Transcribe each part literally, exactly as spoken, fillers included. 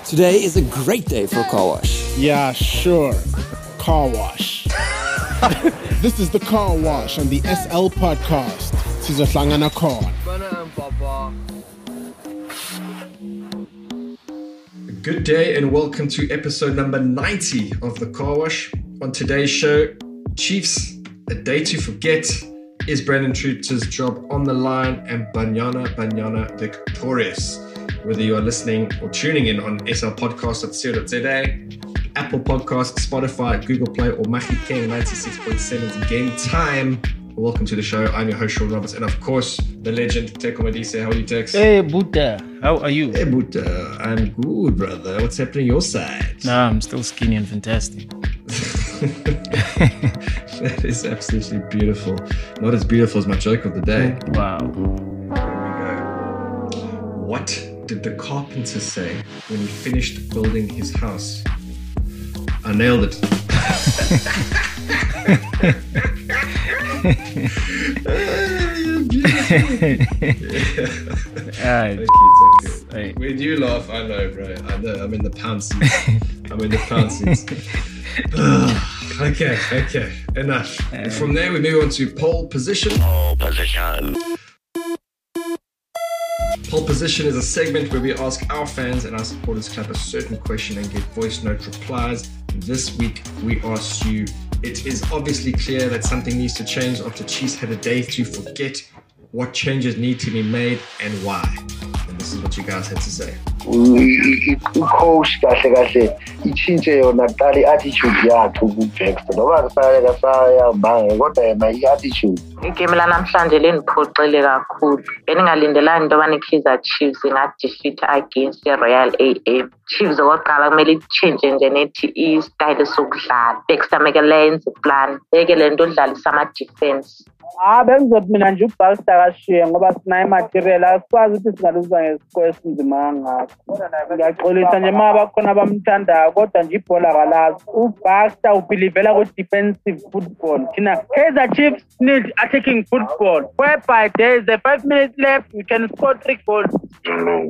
Today is a great day for a car wash. Yeah, sure. Car wash. This is the car wash on the S L podcast. Sizohlangana khona. Good day and welcome to episode number ninety of the car wash. On today's show, Chiefs, a day to forget. Is Brandon Truter's job on the line and Banyana Banyana victorious? Whether you are listening or tuning in on S L podcast dot co dot za, Apple Podcasts, Spotify, Google Play, or Mahikeng ninety-six point seven's Game Time. Welcome to the show. I'm your host, Sean Roberts, and of course, the legend, Teko Madise. How are you, Tex? Hey, Buddha. How are you? Hey, Buddha. I'm good, brother. What's happening on your side? Nah, I'm still skinny and fantastic. That is absolutely beautiful. Not as beautiful as my joke of the day. Wow. Here we go. What did the carpenter say when he finished building his house? I nailed it. Alright. Thank you, thank you. Hey. When you laugh, I know, bro. I know. I'm in the pound seat. I'm in the pound seat. okay, okay. Enough. And from there, we move on to pole position. Pole position. Pole position is a segment where we ask our fans and our supporters club a certain question and get voice note replies. This week, we ask you, it is obviously clear that something needs to change after Chiefs had a day to forget. What changes need to be made and why? And this is what you guys had to say. Coach kahle kahle ichinje yona qali attitude yakhe ku-Baxter noma kusaya kasaya bange kodwa yena i-attitude. Igame lanamhlanje leniphoxile kakhulu. Beningalindelani into yoba i-Kaizer Chiefs inga-defeat against i-Royal A M. Chiefs okokuqala kumele itshintshe nje nethi i-style sokudlala. Baxter make lenze plan. Beke le nto odlalisa ama-defense. Ah, bengizothi mina nje uBaxter kashiye ngoba sinayo imaterial asikwazi ukuthi singaluza ngesikole esinzima kangako. Ngiyaxolisa nje uma bakhona abamthandayo kodwa nje ibhola kalazi. uBaxter ubelievela ku-defensive football. Thina Kaizer Chiefs need attacking football. Whereby there is a five minutes left, we can score three goals. No,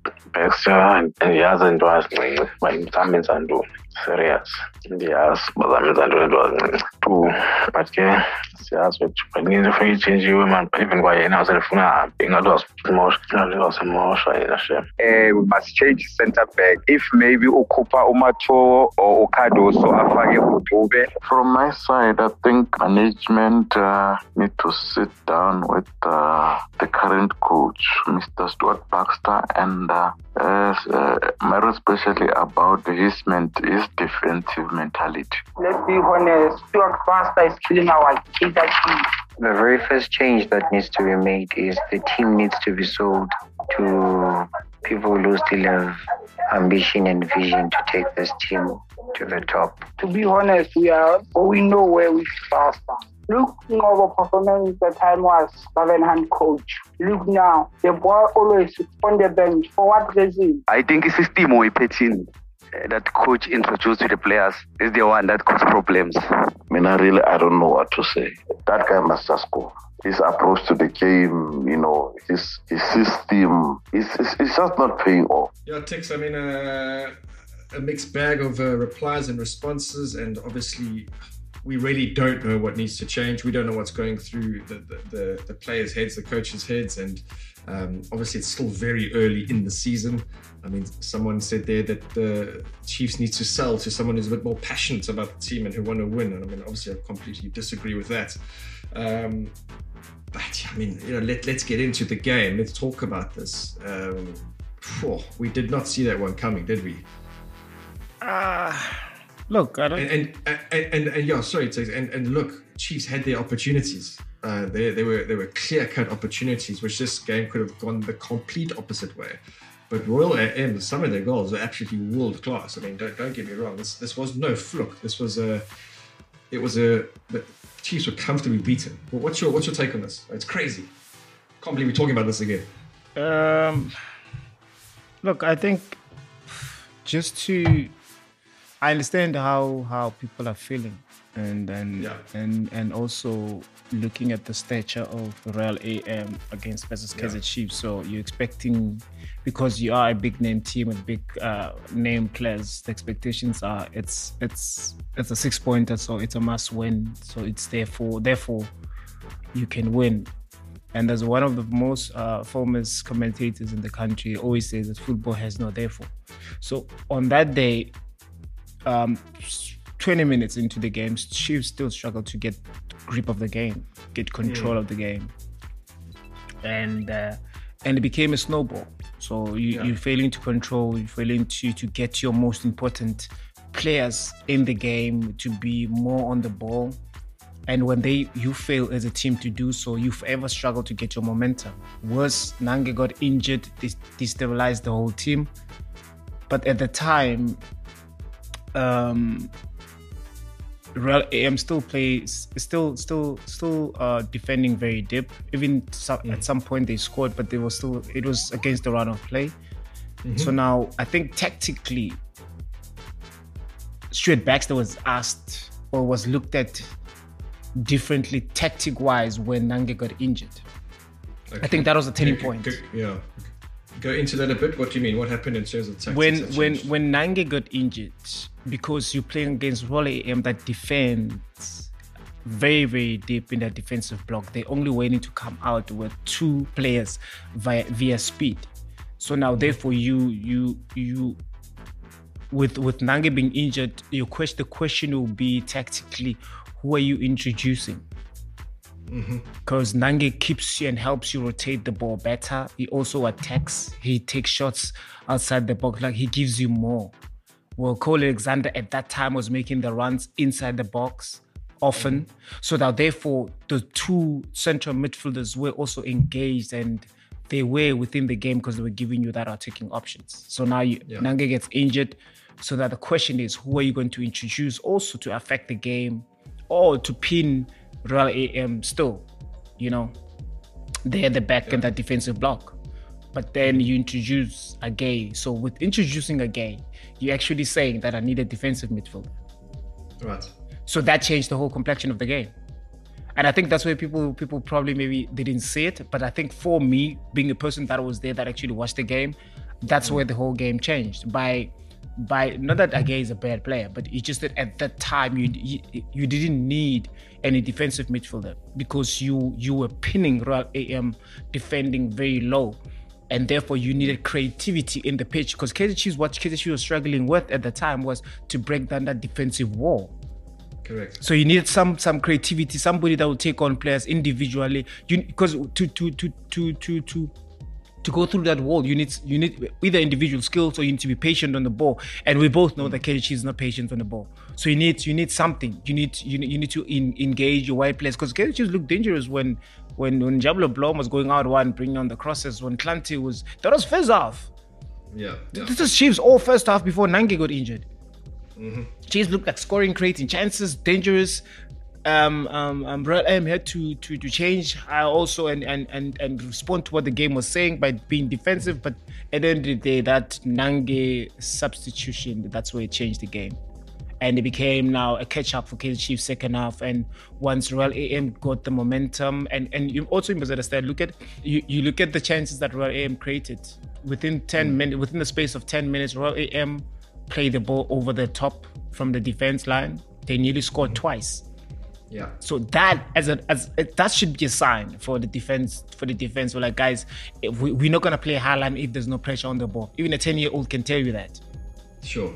Baxter ndiyazi into azincinci bayimthambenza ntoni. Serious. Ndiyazi bazamenza ntoni into azincinci. Two, but ke siyazi ukuthi baninzi ufike ichange-iwe man, even kwayena waselifuna hambi ingathi wasimosha wasimosha yena shem. Eh, we must change center back. If maybe ukhupha uMatho or uKhadoso afake uDube. From my side, I think management uh, need to sit down with uh, the current coach, Mister Stuart Baxter, and uh, uh, more especially about his, ment- his defensive mentality. Let's be honest, Stuart Baxter is killing our Kaizer Chiefs. The very first change that needs to be made is the team needs to be sold to people who still have ambition and vision to take this team to the top. To be honest, we are we know where we start. Look, our performance that time was seven-hand coach. Look now, the boy always on the bench. For what reason? I think it's system we put in that coach introduced to the players is the one that causes problems. I mean, I really, I don't know what to say. That guy must just go. His approach to the game, you know, his his system, it's, it's, it's just not paying off. Yeah, Tex, I mean, uh, a mixed bag of uh, replies and responses, and obviously we really don't know what needs to change. We don't know what's going through the, the, the, the players' heads, the coaches' heads, and um, obviously it's still very early in the season. I mean, someone said there that the Chiefs need to sell to someone who's a bit more passionate about the team and who want to win. And I mean, obviously I completely disagree with that. Um, but I mean, you know, let, let's get into the game. Let's talk about this. Um, phew, we did not see that one coming, did we? Uh, look, I don't... And, and, and, and, and yeah, sorry, and, and look, Chiefs had their opportunities. Uh, there, there were there were clear-cut opportunities, which this game could have gone the complete opposite way. But Royal A M, some of their goals are absolutely world class. I mean, don't don't get me wrong. This this was no fluke. This was a, it was a. The Chiefs were comfortably beaten. Well, what's your what's your take on this? It's crazy. Can't believe we're talking about this again. Um, look, I think just to, I understand how how people are feeling and and Yeah. and and also looking at the stature of Royal A M against versus Yeah. Kaizer Chiefs. So you're expecting, because you are a big name team with big uh, name players, the expectations are it's it's it's a six pointer, so it's a must win. So it's therefore therefore you can win. And as one of the most uh, famous commentators in the country always says that football has no therefore. So on that day, um, twenty minutes into the game, Chiefs still struggled to get grip of the game, get control mm. of the game, and uh, and it became a snowball. So you, yeah. you're failing to control, you're failing to to get your most important players in the game to be more on the ball. And when they you fail as a team to do so, you forever struggle to get your momentum. Worse, Nange got injured, this destabilized the whole team. But at the time, um, Real A M still plays, still, still, still uh, defending very deep. Even some, mm. at some point they scored, but they were still. It was against the run of play. Mm-hmm. So now I think tactically, Stuart Baxter was asked or was looked at differently tactic-wise when Nange got injured. Okay. I think that was a turning okay. point. Go, yeah. Go into that a bit. What do you mean? What happened in terms of tactics? When when when Nange got injured, because you're playing against Royal A M that defends very, very deep in their defensive block, they only waiting to come out with two players via via speed. So now, mm-hmm. therefore, you you you with with Nange being injured, your question the question will be tactically, who are you introducing? Because mm-hmm. Nange keeps you and helps you rotate the ball better. He also attacks. He takes shots outside the box. Like, he gives you more. Well, Cole Alexander at that time was making the runs inside the box often. Mm-hmm. So that therefore the two central midfielders were also engaged and they were within the game because they were giving you that attacking options. So now you, yeah. Nange gets injured. So that the question is, who are you going to introduce also to affect the game or to pin Royal A M still, you know, they're the back yeah. in that defensive block. But then you introduce a gay. So with introducing a gay, you're actually saying that I need a defensive midfielder. Right. So that changed the whole complexion of the game. And I think that's where people people probably maybe they didn't see it. But I think for me, being a person that was there that actually watched the game, that's mm. where the whole game changed. By by not that Agay is a bad player, but it's just that at that time you, you you didn't need any defensive midfielder because you you were pinning Royal A M defending very low, and therefore you needed creativity in the pitch because Kaizer Chiefs, what Kaizer Chiefs was struggling with at the time was to break down that defensive wall. Correct. So you needed some some creativity, somebody that would take on players individually. You because to to to to to to To go through that wall, you need you need either individual skills or you need to be patient on the ball. And we both know that Kaizer Chiefs is not patient on the ball. So you need you need something. You need you need, you need to in, engage your wide players because Kaizer Chiefs looked dangerous when when when Jablo Blom was going out one, bringing on the crosses. When Clanty was that was first half. Yeah, yeah. This is Chiefs all first half before Nange got injured. Mm-hmm. Chiefs looked like scoring, creating chances, dangerous. Um, um, um, Royal A M had to to to change uh, also and, and and and respond to what the game was saying by being defensive. But at the end of the day, that Nange substitution, that's where it changed the game, and it became now a catch up for Kaizer Chiefs second half. And once Royal A M got the momentum, and and you also must understand, look at you you look at the chances that Royal A M created within ten mm. minutes, within the space of ten minutes, Royal A M played the ball over the top from the defense line. They nearly scored mm. twice. Yeah. So that as a as that should be a sign for the defense for the defense. We're like, guys, if we, we're not gonna play high line if there's no pressure on the ball. Even a ten-year-old can tell you that. Sure.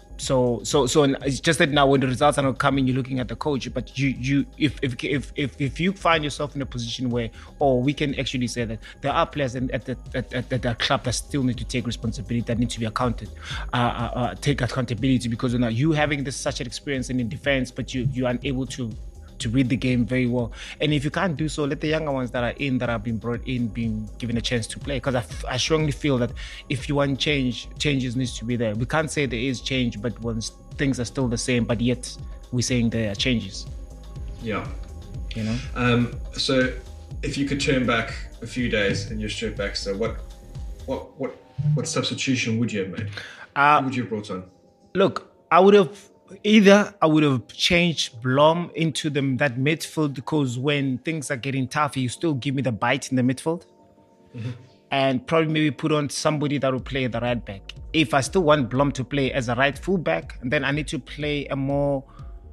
So so so it's just that now when the results are not coming, you're looking at the coach. But you you if if if if, if you find yourself in a position where, or we can actually say that there are players in, at the at, at, at the club that still need to take responsibility, that need to be accounted, uh, uh, uh, take accountability because you know you having this such an experience in defense, but you you are unable to. to read the game very well. And if you can't do so, let the younger ones that are in, that have been brought in, being given a chance to play. Because I, f- I strongly feel that if you want change, changes needs to be there. We can't say there is change, but once things are still the same, but yet we're saying there are changes. Yeah. You know? Um, so if you could turn back a few days and you're straight back, so what what what what substitution would you have made? Uh, Who would you have brought on? Look, I would have either I would have changed Blom into the, that midfield, because when things are getting tough, you still give me the bite in the midfield. Mm-hmm. And probably maybe put on somebody that will play the right back. If I still want Blom to play as a right fullback, then I need to play a more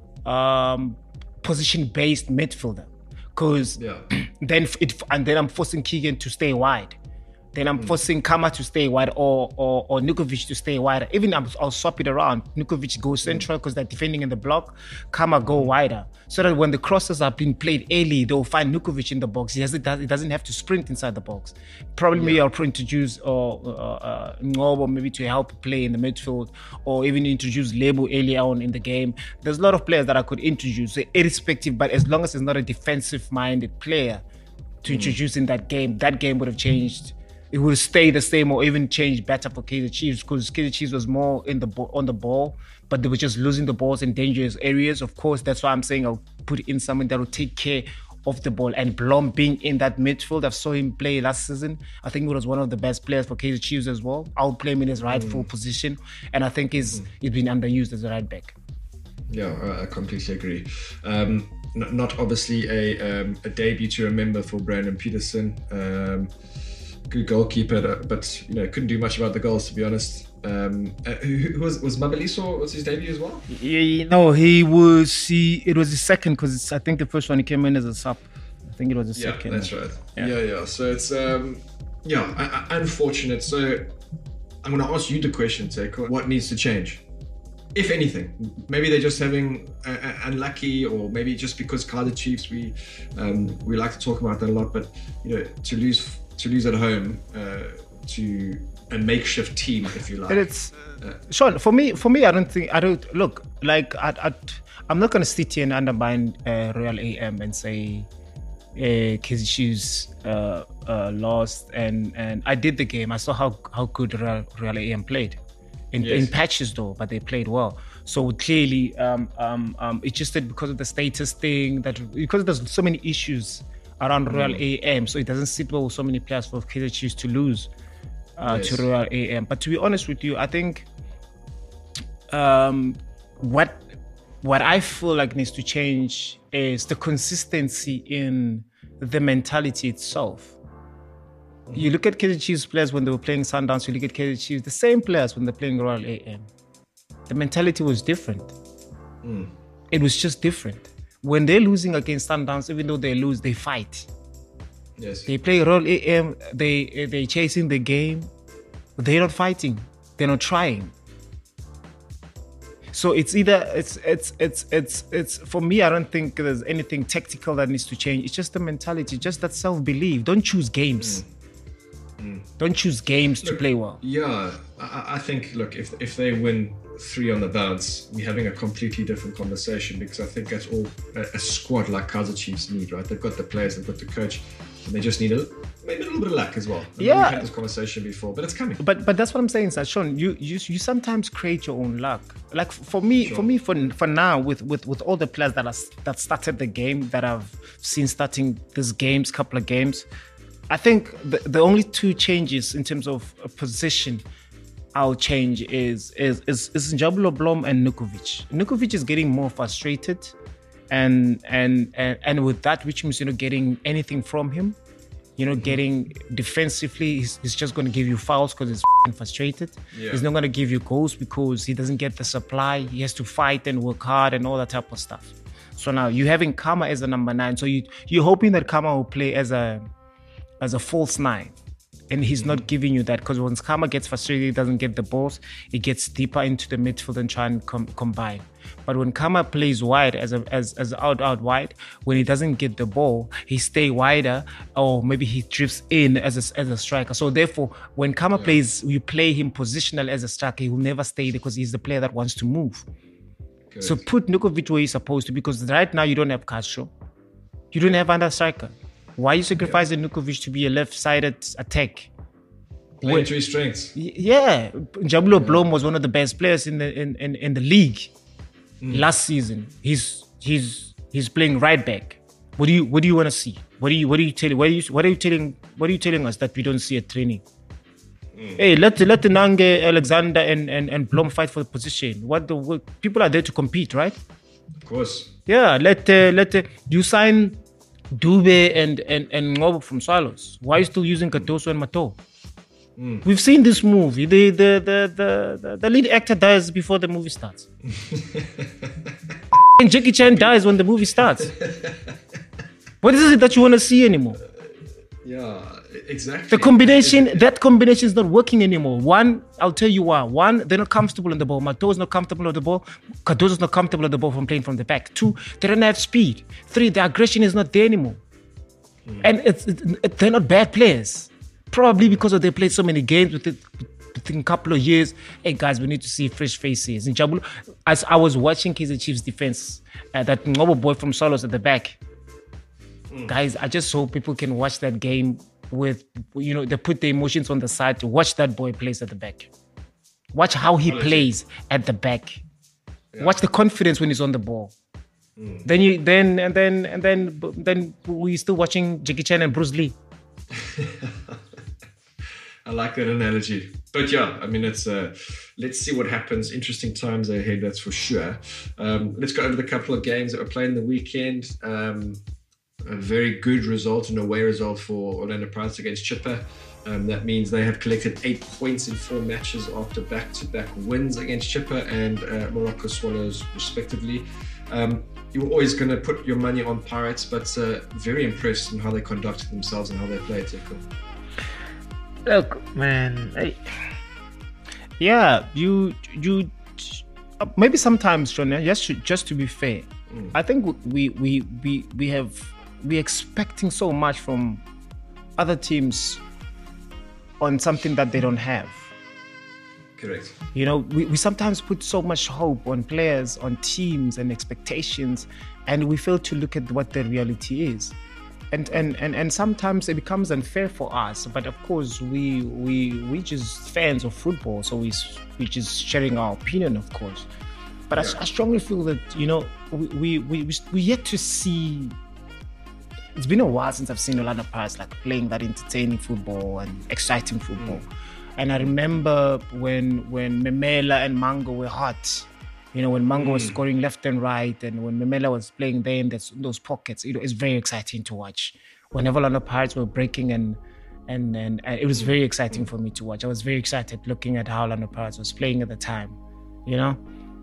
um, position-based midfielder. Because yeah. then it, and then I'm forcing Keegan to stay wide. Then I'm mm. forcing Kama to stay wide, or or, or Nukovic to stay wide. Even I'll, I'll swap it around. Nukovic goes central because mm. they're defending in the block. Kama go wider. So that when the crosses are being played early, they'll find Nukovic in the box. He, has, it, he doesn't have to sprint inside the box. Probably yeah. maybe I'll introduce or uh, uh, Ngobo maybe to help play in the midfield, or even introduce Lebo early on in the game. There's a lot of players that I could introduce, irrespective, but as long as it's not a defensive-minded player to mm. introduce in that game, that game would have changed. It will stay the same or even change better for Kaizer Chiefs, because Kaizer Chiefs was more in the on the ball, but they were just losing the balls in dangerous areas. Of course, that's why I'm saying I'll put in someone that will take care of the ball. And Blom being in that midfield, I saw him play last season. I think he was one of the best players for Kaizer Chiefs as well. I'll play him in his rightful mm. position, and I think he's mm. he's been underused as a right back. Yeah, I completely agree. Um, not obviously a um, a debut to remember for Brandon Peterson. Um, Good goalkeeper, but you know couldn't do much about the goals, to be honest. Um, uh, who, who was was Mabaliso? Was his debut as well? Yeah, no, he was. He it was his second, because I think the first one he came in as a sub. I think it was his yeah, second. That's right. Yeah, yeah. yeah. So it's um, yeah, I, I, unfortunate. So I'm going to ask you the question, Teko. What needs to change, if anything? Maybe they're just having uh, unlucky, or maybe just because Kaizer Chiefs, we um, we like to talk about that a lot, but you know to lose. to lose at home uh, to a makeshift team, if you like. And it's uh, Sean, for me, for me, I don't think I don't look like I, I I'm not going to sit here and undermine uh, Royal A M and say uh, Kaizer Chiefs uh, uh, lost, and and I did the game. I saw how how good Royal, Royal A M played in, yes. in patches though, but they played well. So clearly, um, um, um, it's just that because of the status thing, that because there's so many issues around Royal mm. A M, so it doesn't sit well with so many players for Kaizer Chiefs to lose uh, yes. to Royal A M. But to be honest with you, I think um, what what I feel like needs to change is the consistency in the mentality itself. Mm. You look at Kaizer Chiefs players when they were playing Sundowns, you look at Kaizer Chiefs, the same players when they're playing Royal A M. The mentality was different. Mm. It was just different. When they're losing against Sundowns, even though they lose, they fight. Yes. They play Royal A M, they, they're chasing the game. They're not fighting. They're not trying. So it's either, it's, it's, it's, it's, it's, for me, I don't think there's anything tactical that needs to change. It's just the mentality, just that self-belief. Don't choose games. Mm. Mm. Don't choose games look, to play well. Yeah, I, I think, look, if if they win three on the bounce, we're having a completely different conversation, because I think that's all a, a squad like Kaizer Chiefs need, right? They've got the players, they've got the coach, and they just need a maybe a little bit of luck as well. I mean, yeah, we've had this conversation before, but it's coming. But but that's what I'm saying, sir. Sean, you you you sometimes create your own luck. Like for me, sure. for me, for for now, with with with all the players that are that started the game, that I've seen starting these games, couple of games, I think the the only two changes in terms of a position I'll change is is is, is Njabulo Blom and Nukovic. Nukovic is getting more frustrated, and and and and with that, which means you're not getting anything from him. You're not getting defensively. He's, he's just going to give you fouls because he's f***ing frustrated. Yeah. He's not going to give you goals because he doesn't get the supply. He has to fight and work hard and all that type of stuff. So now you're having Kama as a number nine. So you you're hoping that Kama will play as a as a false nine. And he's not giving you that, because once Kama gets frustrated, he doesn't get the balls, he gets deeper into the midfield and try and com- combine. But when Kama plays wide as a as as out out wide, when he doesn't get the ball, he stay wider, or maybe he drifts in as a, as a striker. So therefore, when Kama yeah. plays, you play him positional as a striker, he will never stay there because he's the player that wants to move. Good. So put Nukovic where he's supposed to, because right now you don't have Castro, you don't have another striker. Why are you sacrificing yeah. Nukovic to be a left-sided attack? Playing to his strengths. Yeah, Njabulo yeah. Blom was one of the best players in the in, in, in the league mm. last season. He's he's he's playing right back. What do you what do you want to see? What do you what are you telling what are you what are you telling what are you telling us that we don't see at training? Mm. Hey, let let Nange, Alexander, and, and, and Blom fight for the position. What the what, people are there to compete, right? Of course. Yeah, let uh, let uh, you sign Dube and and and Ngobo from Swallows. Why are you still using Katoso and Mato? Mm. We've seen this movie. The the, the the the the lead actor dies before the movie starts. And Jackie Chan dies when the movie starts. What is it that you want to see anymore? Yeah, exactly. The combination, that combination is not working anymore. One, I'll tell you why. One, they're not comfortable on the ball. Mato is not comfortable on the ball. Cardozo's not comfortable on the ball from playing from the back. Two, they don't have speed. Three, the aggression is not there anymore. Mm. And it's, it, it, they're not bad players. Probably because of they played so many games with it. Within a couple of years, hey guys, we need to see fresh faces. In Jabulo, as I was watching Kaizer Chiefs defense, uh, that Ngobo boy from Solos at the back, mm. guys, I just hope people can watch that game with, you know, they put the emotions on the side to watch that boy plays at the back. Watch how he plays at the back. Yeah. Watch the confidence when he's on the ball. Mm. Then you, then and then and then then we still watching Jackie Chan and Bruce Lee. I like that analogy. But yeah, I mean, it's uh, let's see what happens. Interesting times ahead, that's for sure. Um, let's go over the couple of games that were played in the weekend. Um, a very good result, an away result for Orlando Pirates against Chippa. Um, that means they have collected eight points in four matches after back-to-back wins against Chippa and uh, Morocco Swallows, respectively. Um, you were always going to put your money on Pirates, but uh, very impressed in how they conducted themselves and how they played. Tico. Look, man, I, yeah, you you uh, maybe sometimes, Sean, just to, just to be fair, mm. I think we we we we have we expecting so much from other teams on something that they don't have. Correct. You know, we, we sometimes put so much hope on players, on teams and expectations, and we fail to look at what the reality is. And, and and and sometimes it becomes unfair for us, but of course we we we just fans of football, so we we just sharing our opinion, of course. But yeah. I, I strongly feel that, you know, we we we we yet to see. It's been a while since I've seen Orlando Pirates like playing that entertaining football and exciting football. Mm. And I remember when when Memela and Mango were hot. You know, when Mango mm. was scoring left and right, and when Memela was playing there in those, those pockets, you know, it's very exciting to watch. Whenever Orlando Pirates were breaking, and and and, and it was very exciting for me to watch. I was very excited looking at how Orlando Pirates was playing at the time, you know,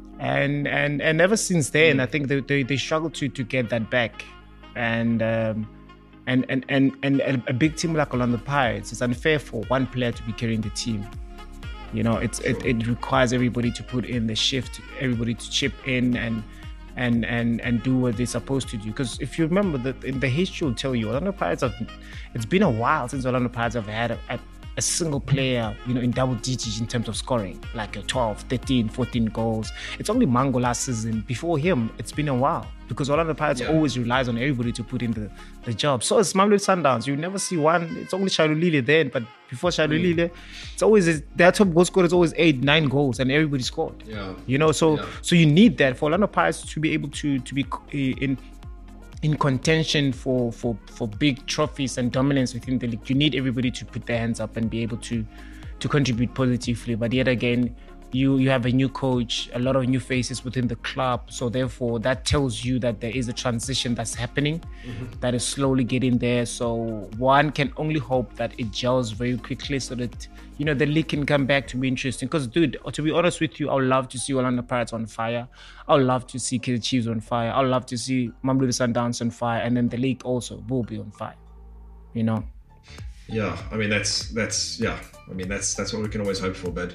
and and and ever since then, I think they they, they struggled to to get that back, and um, and and and and a big team like Orlando Pirates, it's unfair for one player to be carrying the team. You know, it's it, it requires everybody to put in the shift, everybody to chip in and and and and do what they're supposed to do. Because if you remember, the, the history will tell you, Orlando Pirates have, it's been a while since Orlando Pirates have had a, a, a single player, you know, in double digits in terms of scoring, like a twelve, thirteen, fourteen goals. It's only Mango last season. Before him, it's been a while. Because Orlando Pirates yeah. always relies on everybody to put in the, the job. So it's Mamelodi Sundowns. You never see one. It's only Shalulile then, but before Shalulile, mm. it's always their top goal scorer is always eight, nine goals, and everybody scored. Yeah. You know, so yeah. so you need that for Orlando Pirates to be able to to be in in contention for for for big trophies and dominance within the league. You need everybody to put their hands up and be able to to contribute positively. But yet again, You you have a new coach, a lot of new faces within the club. So therefore, that tells you that there is a transition that's happening, mm-hmm. that is slowly getting there. So one can only hope that it gels very quickly so that, you know, the league can come back to be interesting. Because, dude, to be honest with you, I would love to see Orlando Pirates on fire. I would love to see Kaizer Chiefs on fire. I would love to see Mamelodi Sundowns on fire. And then the league also will be on fire, you know? Yeah, I mean, that's, that's yeah, I mean, that's that's what we can always hope for, but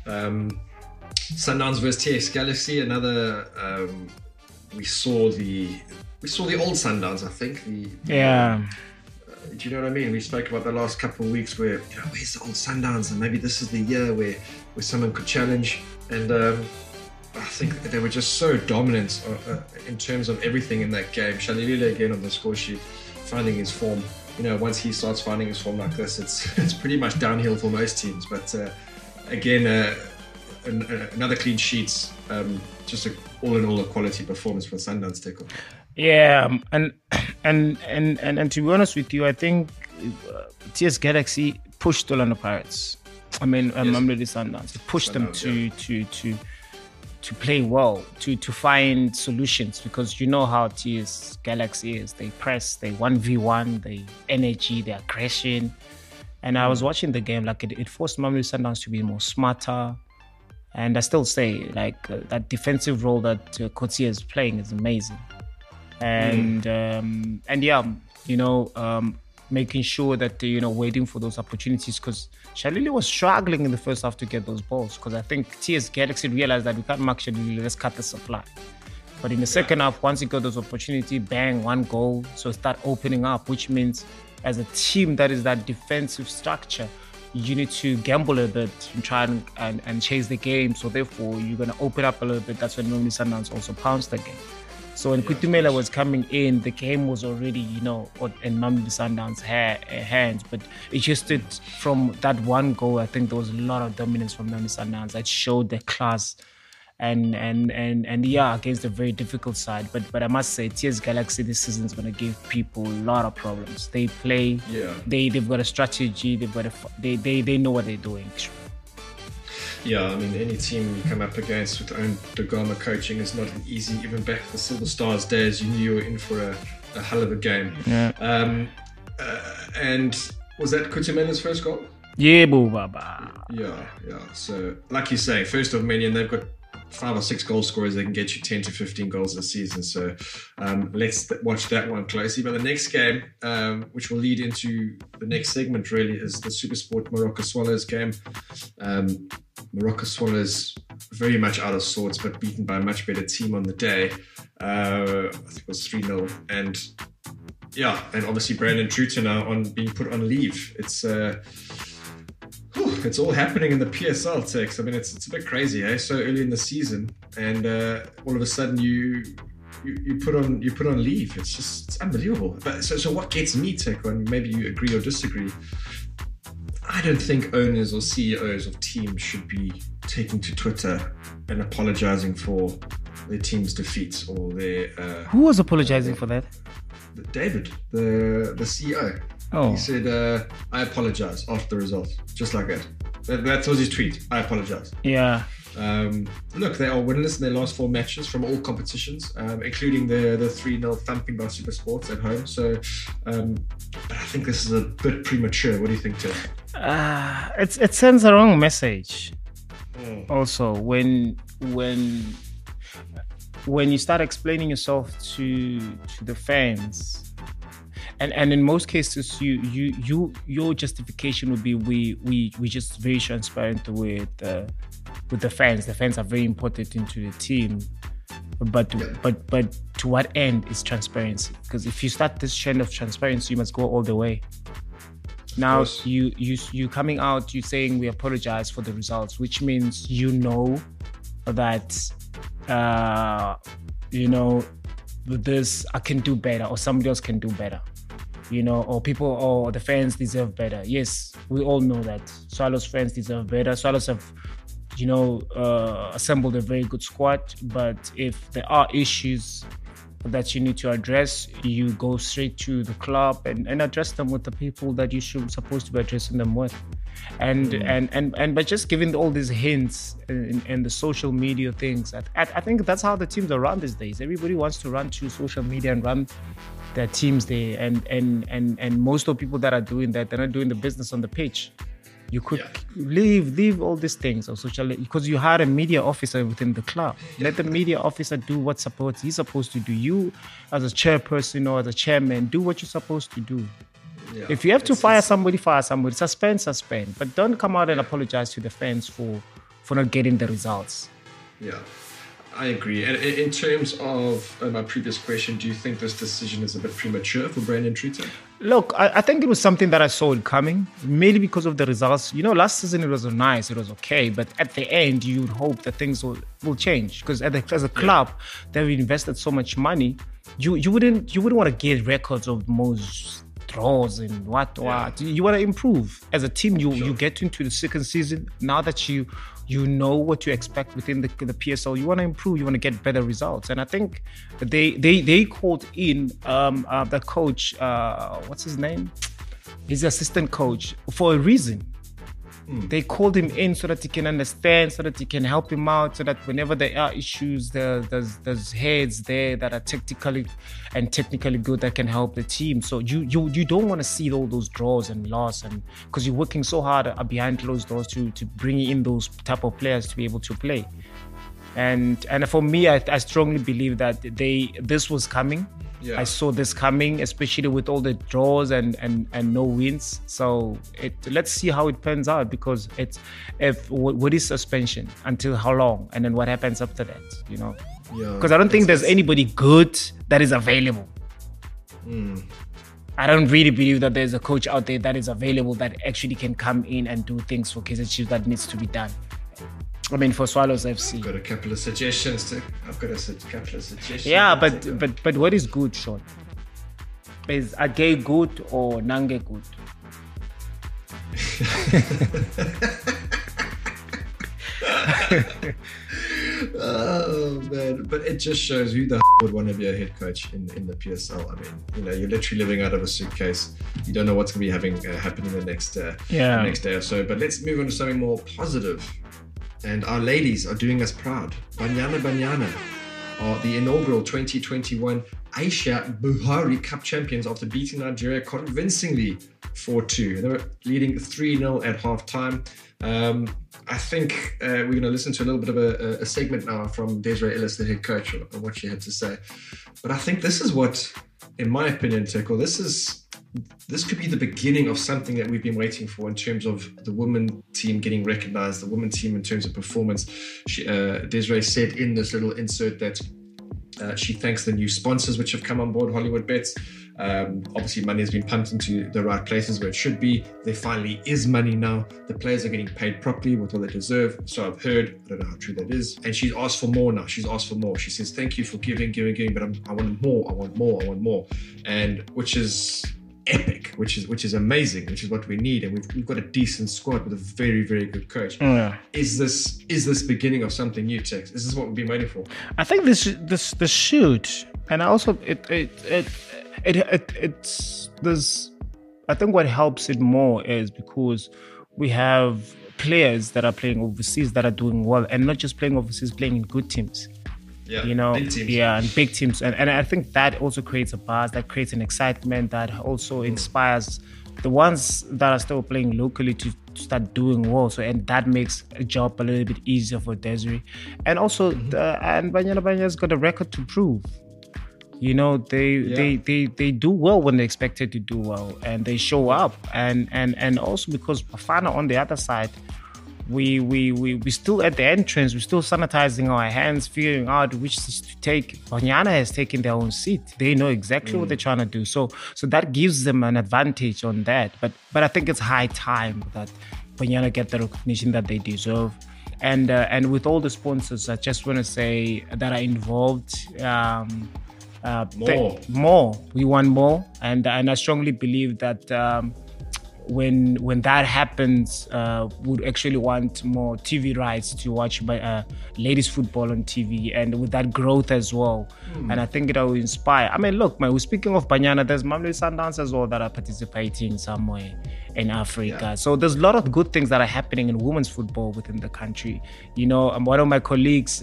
um, Sundowns versus T X Galaxy, another, um, we saw the, we saw the old Sundowns, I think. The, yeah. Uh, do you know what I mean? We spoke about the last couple of weeks where, you know, where's the old Sundowns? And maybe this is the year where, where someone could challenge. And um, I think they were just so dominant uh, uh, in terms of everything in that game. Shalulile again on the score sheet, finding his form. You know, once he starts finding his form like this, it's it's pretty much downhill for most teams. But uh, again, uh, an, uh, another clean sheet, um, just a, all in all a quality performance for Sundowns tackle. Yeah, um, and, and and and and to be honest with you, I think uh, T S Galaxy pushed Orlando Pirates. I mean, um, Yes. Mamelodi Sundowns. It pushed them Sundowns, to yeah. to to to play well, to to find solutions, because you know how T S Galaxy is. They press, they one v one, they energy, their aggression. And I was watching the game, like it, it forced Mamelodi Sundowns to be more smarter. And I still say, like uh, that defensive role that uh, Coetzee is playing is amazing. And mm. um, and yeah, you know, um, making sure that, you know, waiting for those opportunities, because Shalili was struggling in the first half to get those balls, because I think T S Galaxy realized that we can't mark Shalili, let's cut the supply. But in the second half, once he got those opportunity, bang, one goal, so start opening up, which means as a team that is that defensive structure, you need to gamble a bit and try and, and, and chase the game. So therefore, you're going to open up a little bit. That's when Mamelodi Sundowns also pounced the game. So when yeah, Kutumela was coming in, the game was already, you know, in Mamelodi Sundowns' ha- hands. But it just did, from that one goal, I think there was a lot of dominance from Mamelodi Sundowns that showed their class. And and and and yeah, against a very difficult side. But but I must say, T S Galaxy this season is going to give people a lot of problems. They play, yeah. They they've got a strategy. They've got a they they they know what they're doing. Yeah, I mean, any team you come up against with Owen Dagama coaching is not easy. Even back the Silver Stars days, you knew you were in for a, a hell of a game. Yeah. Um, uh, and was that Kutumela's first goal? Yeah, boo, baba. Yeah, yeah. So, like you say, first of many, and they've got five or six goal scorers that can get you ten to fifteen goals a season. So um, let's th- watch that one closely. But the next game, um, which will lead into the next segment really, is the Supersport Moroka Swallows game. Um, Moroka Swallows very much out of sorts, but beaten by a much better team on the day. Uh, I think it was three nil. And yeah, and obviously Brandon Truton now on being put on leave. It's... Uh, It's all happening in the P S L, Tex. I mean, it's it's a bit crazy, eh? So early in the season, and uh, all of a sudden you, you you put on you put on leave. It's just it's unbelievable. But so so what gets me, Tex, and maybe you agree or disagree, I don't think owners or C E Os of teams should be taking to Twitter and apologizing for their team's defeats or their. Uh, Who was apologizing uh, for that? David, the the C E O. Oh. He said, uh, I apologize after the result. Just like that. that. That was his tweet. I apologize. Yeah. Um, look, they are winless in their last four matches from all competitions, um, including the the three nil thumping by Supersports at home. So um, but I think this is a bit premature. What do you think, Tim? Uh, it's, it sends the wrong message. Mm. Also, when when when you start explaining yourself to to the fans, And and in most cases, you you you your justification would be we we we just very transparent with uh, with the fans. The fans are very important into the team, but yeah. but but to what end is transparency? Because if you start this trend of transparency, you must go all the way. Now you you you coming out, you saying we apologize for the results, which means you know that uh, you know this I can do better, or somebody else can do better. You know, or people, or the fans deserve better. Yes, we all know that. Swallows fans deserve better. Swallows have, you know, uh, assembled a very good squad. But if there are issues that you need to address, you go straight to the club and, and address them with the people that you should supposed to be addressing them with. And mm. and, and and by just giving all these hints and, and the social media things, I, I think that's how the teams are run these days. Everybody wants to run to social media and run their teams there, and and and and most of the people that are doing that, they're not doing the business on the pitch. You could yeah. leave leave all these things on social, because you had a media officer within the club. Let the media officer do what's supposed he's supposed to do. You, as a chairperson or as a chairman, do what you're supposed to do. Yeah. If you have to fire somebody, fire somebody. Suspend, suspend. But don't come out and yeah. apologize to the fans for for not getting the results. Yeah. I agree. And in terms of uh, my previous question, do you think this decision is a bit premature for Brandon Truton? Look, I, I think it was something that I saw it coming, mainly because of the results. You know, last season it was nice, it was okay, but at the end you would hope that things will, will change, because as a, as a club, yeah. they've invested so much money. You you wouldn't you wouldn't want to get records of most draws and what what. Yeah. You want to improve as a team. You sure. you get into the second season now that you. You know what you expect within the, the P S L. You want to improve. You want to get better results. And I think they they they called in um, uh, the coach. Uh, what's his name? His assistant coach for a reason. They called him in so that he can understand, so that he can help him out, so that whenever there are issues, there, there's there's heads there that are tactically and technically good that can help the team. So you you you don't want to see all those draws and loss, and because you're working so hard behind closed doors to to bring in those type of players to be able to play. And and for me, I, I strongly believe that they this was coming. Yeah. I saw this coming, especially with all the draws and, and, and no wins. So it, let's see how it pans out, because it's if what is suspension until how long, and then what happens after that, you know? Yeah. Because I don't think there's anybody good that is available. Mm. I don't really believe that there's a coach out there that is available that actually can come in and do things for Kaizer Chiefs that needs to be done. I mean, for Swallows F C. I've got a couple of suggestions. To, I've got a couple of suggestions. Yeah, but but but what is good, Sean? Is Age good or Nange good? Oh man, but it just shows who the f- would want to be a head coach in, in the P S L. I mean, you know, you're literally living out of a suitcase. You don't know what's going to be having uh, happening the next uh, yeah. the next day or so. But let's move on to something more positive. And our ladies are doing us proud. Banyana Banyana are the inaugural twenty twenty-one Aisha Buhari Cup champions after beating Nigeria convincingly four two. They were leading three nil at half-time. Um, I think uh, we're going to listen to a little bit of a, a segment now from Desiree Ellis, the head coach, on what she had to say. But I think this is what, in my opinion, Tickle, this is this could be the beginning of something that we've been waiting for in terms of the women team getting recognized, the women team in terms of performance. She, uh, Desiree said in this little insert that uh, she thanks the new sponsors which have come on board, Hollywood Bets. Um, obviously, money has been pumped into the right places where it should be. There finally is money now. The players are getting paid properly with what they deserve. So I've heard. I don't know how true that is. And she's asked for more now. She's asked for more. She says, thank you for giving, giving, giving, but I'm, I want more. I want more. I want more. And which is epic, which is which is amazing, which is what we need. And we've, we've got a decent squad with a very, very good coach. Yeah. Is this is this beginning of something new, Tex? Is this what we've been waiting for? I think this this this should. And I also it it it It, it it's there's I think what helps it more is because we have players that are playing overseas that are doing well, and not just playing overseas, playing in good teams. Yeah, you know, big teams. yeah, and big teams, and and I think that also creates a buzz, that creates an excitement, that also inspires the ones that are still playing locally to, to start doing well. So, and that makes a job a little bit easier for Desiree, and also mm-hmm. the, and Banyana Banya's got a record to prove. You know, they, yeah. they they they do well when they're expected to do well, and they show up. And and, and also because Bafana on the other side, we we we we still at the entrance, we're still sanitizing our hands, figuring out which is to take. Banyana has taken their own seat. They know exactly mm. what they're trying to do. So so that gives them an advantage on that. But but I think it's high time that Banyana get the recognition that they deserve. And uh, and with all the sponsors, I just want to say that are involved. Um, Uh, more. Th- more. We want more, and and I strongly believe that um, when when that happens, uh, we'd actually want more T V rights to watch by uh, ladies football on T V, and with that growth as well. Mm. And I think it will inspire. I mean, look, man, we're speaking of Banyana. There's Mamelodi Sundowns as well that are participating somewhere in Africa. Yeah. So there's a lot of good things that are happening in women's football within the country. You know, um, one of my colleagues,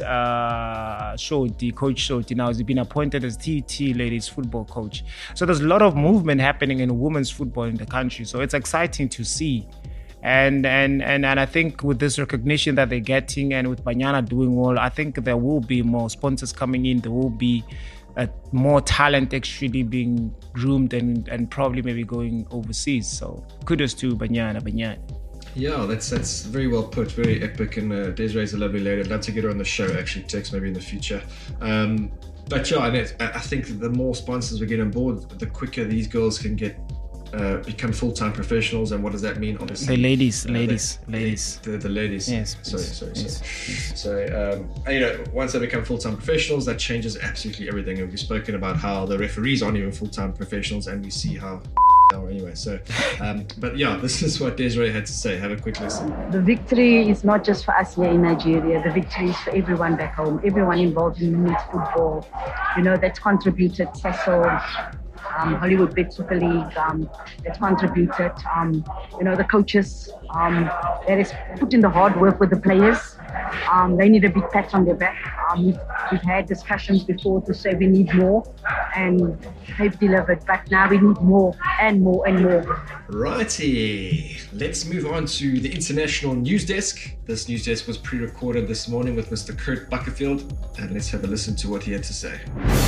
uh, Shoti, Coach Shoti, now has been appointed as T T ladies football coach. So there's a lot of movement happening in women's football in the country. So it's exciting to see. And and and and I think with this recognition that they're getting, and with Banyana doing well, I think there will be more sponsors coming in. There will be uh, more talent actually being groomed and, and probably maybe going overseas. So kudos to Banyana, Banyana. Yeah, that's that's very well put, very epic. And uh, Desiree's a lovely lady. I'd love to get her on the show, actually, Tex, maybe in the future. Um, but yeah, and it, I think that the more sponsors we get on board, the quicker these girls can get uh, become full-time professionals. And what does that mean? Obviously, the ladies, uh, ladies, the, ladies, the, the ladies. Yes, sorry, yes, sorry, yes, sorry. yes. So um, and, you know, once they become full-time professionals, that changes absolutely everything. And we've spoken about how the referees aren't even full-time professionals, and we see how. Anyway, so, um, but yeah, this is what Desiree had to say. Have a quick listen. The victory is not just for us here in Nigeria. The victory is for everyone back home, everyone involved in women's football, you know, that's contributed. Cecil, um, Hollywood Bet Super League um, that's contributed. Um, you know, the coaches um, that has put in the hard work with the players. Um, they need a big pat on their back. Um, we've, we've had discussions before to say we need more, and they've delivered. But now we need more and more and more. Righty. Let's move on to the international news desk. This news desk was pre-recorded this morning with Mister Kurt Buckerfield, and let's have a listen to what he had to say.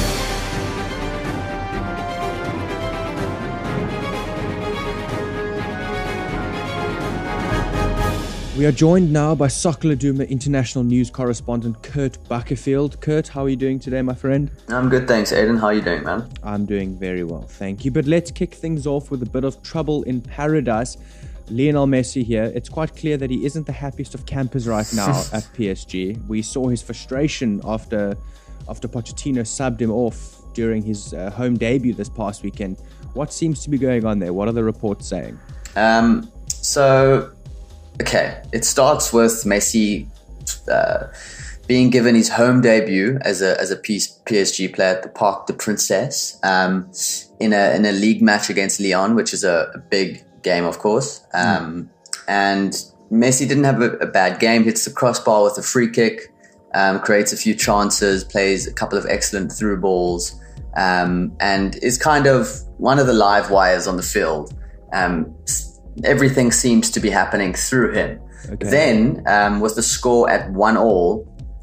We are joined now by Soccer Laduma international news correspondent Kurt Buckerfield. Kurt, how are you doing today, my friend? I'm good, thanks, Aiden. How are you doing, man? I'm doing very well, thank you. But let's kick things off with a bit of trouble in paradise. Lionel Messi here. It's quite clear that he isn't the happiest of campers right now at P S G. We saw his frustration after, after Pochettino subbed him off during his uh, home debut this past weekend. What seems to be going on there? What are the reports saying? Um, so... Okay, it starts with Messi uh, being given his home debut as a as a P S G player at the Parc des Princes um, in a in a league match against Lyon, which is a, a big game, of course. Um, mm. And Messi didn't have a, a bad game. Hits the crossbar with a free kick, um, creates a few chances, plays a couple of excellent through balls, um, and is kind of one of the live wires on the field. Um, Everything seems to be happening through him. Okay. Then, um, with the score at one all,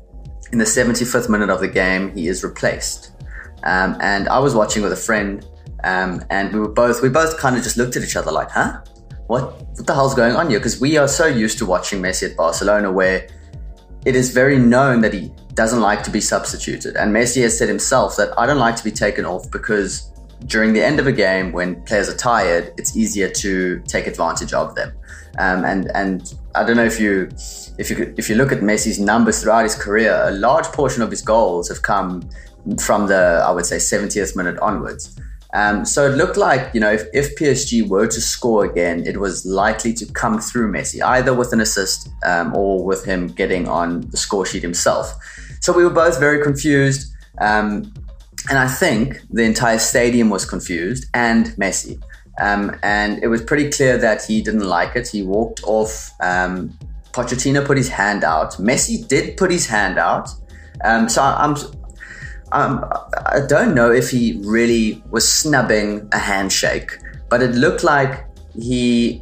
in the seventy-fifth minute of the game, he is replaced. Um, and I was watching with a friend, um, and we were both we both kind of just looked at each other like, huh? What, what the hell's going on here? Because we are so used to watching Messi at Barcelona, where it is very known that he doesn't like to be substituted. And Messi has said himself that I don't like to be taken off because during the end of a game, when players are tired, it's easier to take advantage of them. Um, and and I don't know if you if you if you look at Messi's numbers throughout his career, a large portion of his goals have come from the, I would say, seventieth minute onwards. Um, so it looked like, you know, if, if P S G were to score again, it was likely to come through Messi, either with an assist um, or with him getting on the score sheet himself. So we were both very confused. Um, And I think the entire stadium was confused, and Messi. Um, and it was pretty clear that he didn't like it. He walked off. Um, Pochettino put his hand out. Messi did put his hand out. Um, so I'm, I'm, I don't know if he really was snubbing a handshake, but it looked like he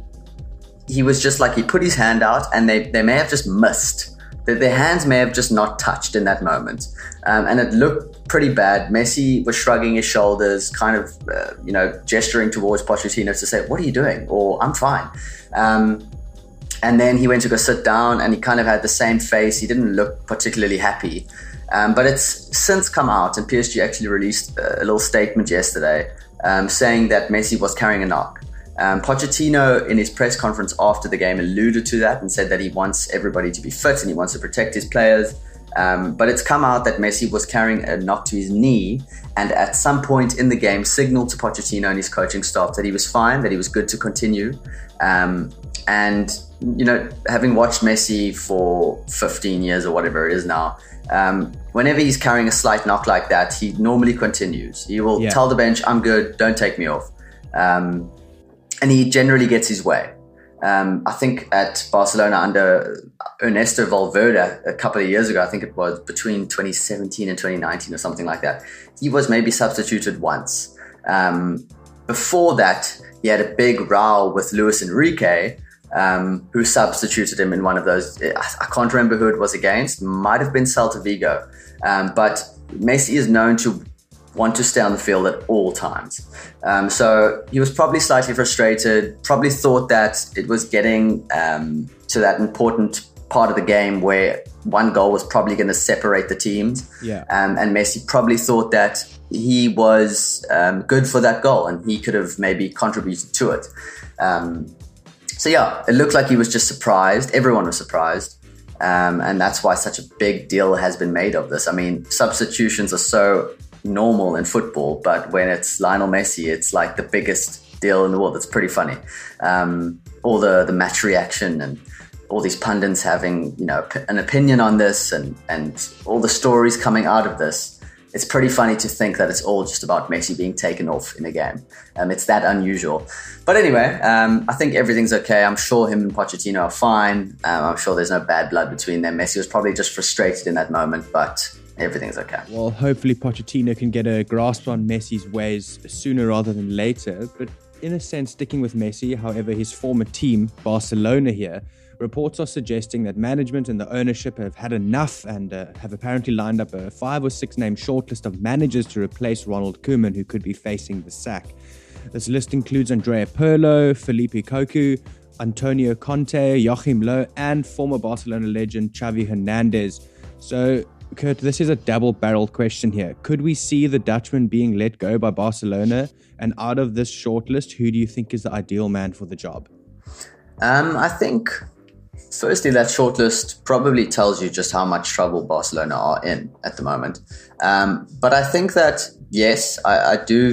he was just like he put his hand out, and they, they may have just missed. Their hands may have just not touched in that moment. Um, and it looked pretty bad. Messi was shrugging his shoulders, kind of, uh, you know, gesturing towards Pochettino to say, what are you doing? Or I'm fine. Um, and then he went to go sit down, and he kind of had the same face. He didn't look particularly happy. Um, but it's since come out, and P S G actually released a little statement yesterday um, saying that Messi was carrying a knock. Um, Pochettino, in his press conference after the game, alluded to that and said that he wants everybody to be fit and he wants to protect his players. Um, but it's come out that Messi was carrying a knock to his knee, and at some point in the game signaled to Pochettino and his coaching staff that he was fine, that he was good to continue. Um, and, you know, having watched Messi for fifteen years or whatever it is now, um, whenever he's carrying a slight knock like that, he normally continues. He will yeah. tell the bench, I'm good, don't take me off. Um, And he generally gets his way. Um, I think at Barcelona under Ernesto Valverde a couple of years ago, I think it was between twenty seventeen and twenty nineteen or something like that, he was maybe substituted once. Um, before that, he had a big row with Luis Enrique, um, who substituted him in one of those. I can't remember who it was against. Might have been Celta Vigo. Um, but Messi is known to want to stay on the field at all times. Um, so he was probably slightly frustrated, probably thought that it was getting um, to that important part of the game where one goal was probably going to separate the teams. Yeah. Um, and Messi probably thought that he was um, good for that goal and he could have maybe contributed to it. Um, so yeah, it looked like he was just surprised. Everyone was surprised. Um, and that's why such a big deal has been made of this. I mean, substitutions are so normal in football, but when it's Lionel Messi, it's like the biggest deal in the world. It's pretty funny. Um, all the, the match reaction and all these pundits having, you know, an opinion on this and, and all the stories coming out of this. it's pretty funny to think that it's all just about Messi being taken off in a game. Um, it's that unusual. But anyway, um, I think everything's okay. I'm sure him and Pochettino are fine. Um, I'm sure there's no bad blood between them. Messi was probably just frustrated in that moment, but everything's okay. Well, hopefully Pochettino can get a grasp on Messi's ways sooner rather than later. But in a sense, sticking with Messi, however, his former team, Barcelona here, reports are suggesting that management and the ownership have had enough and uh, have apparently lined up a five or six name shortlist of managers to replace Ronald Koeman, who could be facing the sack. This list includes Andrea Pirlo, Felipe Cocu, Antonio Conte, Joachim Löw, and former Barcelona legend Xavi Hernandez. So, Kurt, this is a double-barreled question here. Could we see the Dutchman being let go by Barcelona? And out of this shortlist, who do you think is the ideal man for the job? Um, I think... Firstly, that shortlist probably tells you just how much trouble Barcelona are in at the moment. Um, but I think that, yes, I, I do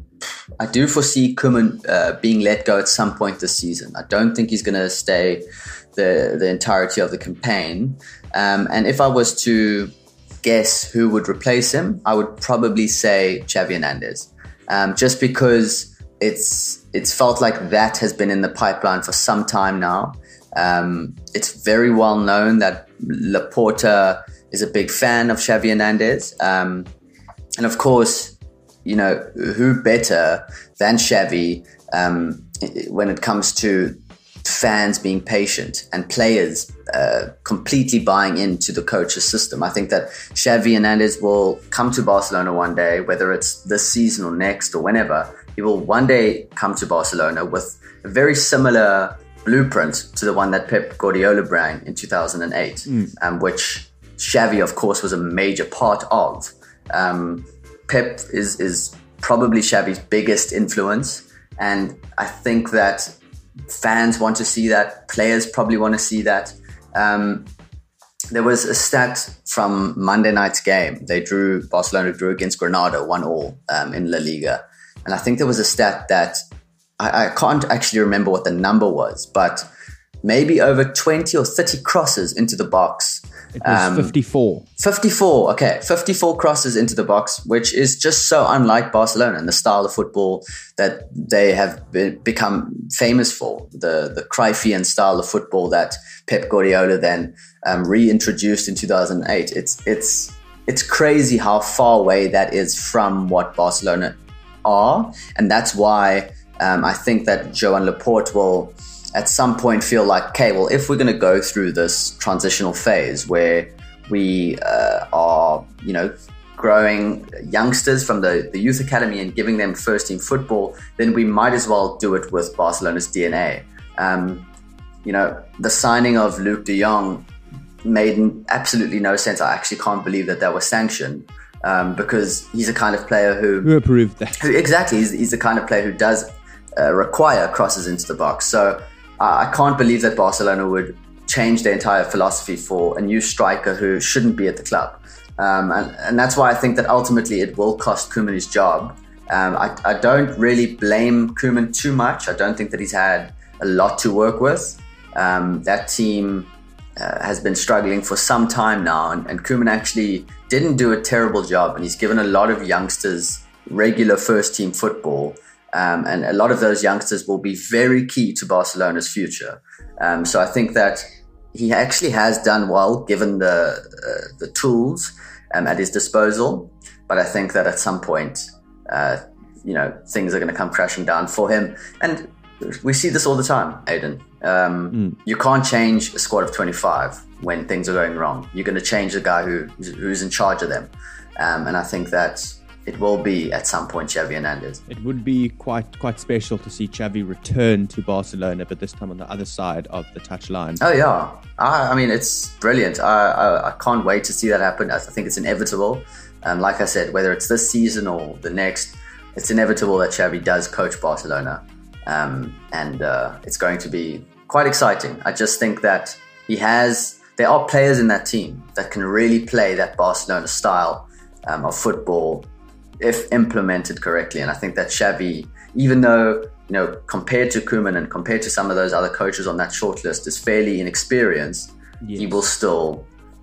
I do foresee Koeman uh, being let go at some point this season. I don't think he's going to stay the, the entirety of the campaign. Um, and if I was to guess who would replace him, I would probably say Xavi Hernandez. Um, just because it's it's felt like that has been in the pipeline for some time now. Um, it's very well known that Laporta is a big fan of Xavi Hernandez. Um, and of course, you know, who better than Xavi um, when it comes to fans being patient and players uh, completely buying into the coach's system. I think that Xavi Hernandez will come to Barcelona one day, whether it's this season or next or whenever. He will one day come to Barcelona with a very similar blueprint to the one that Pep Guardiola brought in two thousand eight, mm. um, which Xavi, of course, was a major part of. Um, Pep is is probably Xavi's biggest influence, and I think that fans want to see that. Players probably want to see that. Um, there was a stat from Monday night's game. They drew, Barcelona drew against Granada one all um, in La Liga, and I think there was a stat that I, I can't actually remember what the number was, but maybe over twenty or thirty crosses into the box. It was um, fifty-four. fifty-four, okay. fifty-four crosses into the box, which is just so unlike Barcelona and the style of football that they have be- become famous for. The, the Cruyffian style of football that Pep Guardiola then um, reintroduced in two thousand eight. It's, it's, it's crazy how far away that is from what Barcelona are. And that's why um, I think that Joan Laporte will at some point feel like, okay, well, if we're going to go through this transitional phase where we uh, are, you know, growing youngsters from the, the youth academy and giving them first team football, then we might as well do it with Barcelona's D N A. Um, you know, the signing of Luuk de Jong made absolutely no sense. I actually can't believe that that was sanctioned um, because he's a kind of player who... Who approved that? Who, exactly. He's, he's the kind of player who does uh, require crosses into the box. So I can't believe that Barcelona would change their entire philosophy for a new striker who shouldn't be at the club. Um, and, and that's why I think that ultimately it will cost Koeman his job. Um, I, I don't really blame Koeman too much. I don't think that he's had a lot to work with. Um, that team uh, has been struggling for some time now, and, and Koeman actually didn't do a terrible job, and he's given a lot of youngsters regular first team football. Um, and a lot of those youngsters will be very key to Barcelona's future. Um, so I think that he actually has done well given the uh, the tools um, at his disposal. But I think that at some point, uh, you know, things are going to come crashing down for him. And we see this all the time, Aiden. Um, mm. You can't change a squad of twenty-five when things are going wrong. You're going to change the guy who who's in charge of them. Um, and I think that it will be at some point Xavi Hernandez. It would be quite quite special to see Xavi return to Barcelona, but this time on the other side of the touchline. Oh yeah, I, I mean it's brilliant. I, I I can't wait to see that happen. I think it's inevitable. Um, like I said, whether it's this season or the next, it's inevitable that Xavi does coach Barcelona, um, and uh, it's going to be quite exciting. I just think that he has. There are players in that team that can really play that Barcelona style um, of football, if implemented correctly. And I think that Xavi, even though, you know, compared to Koeman and compared to some of those other coaches on that shortlist, is fairly inexperienced, yes. He will still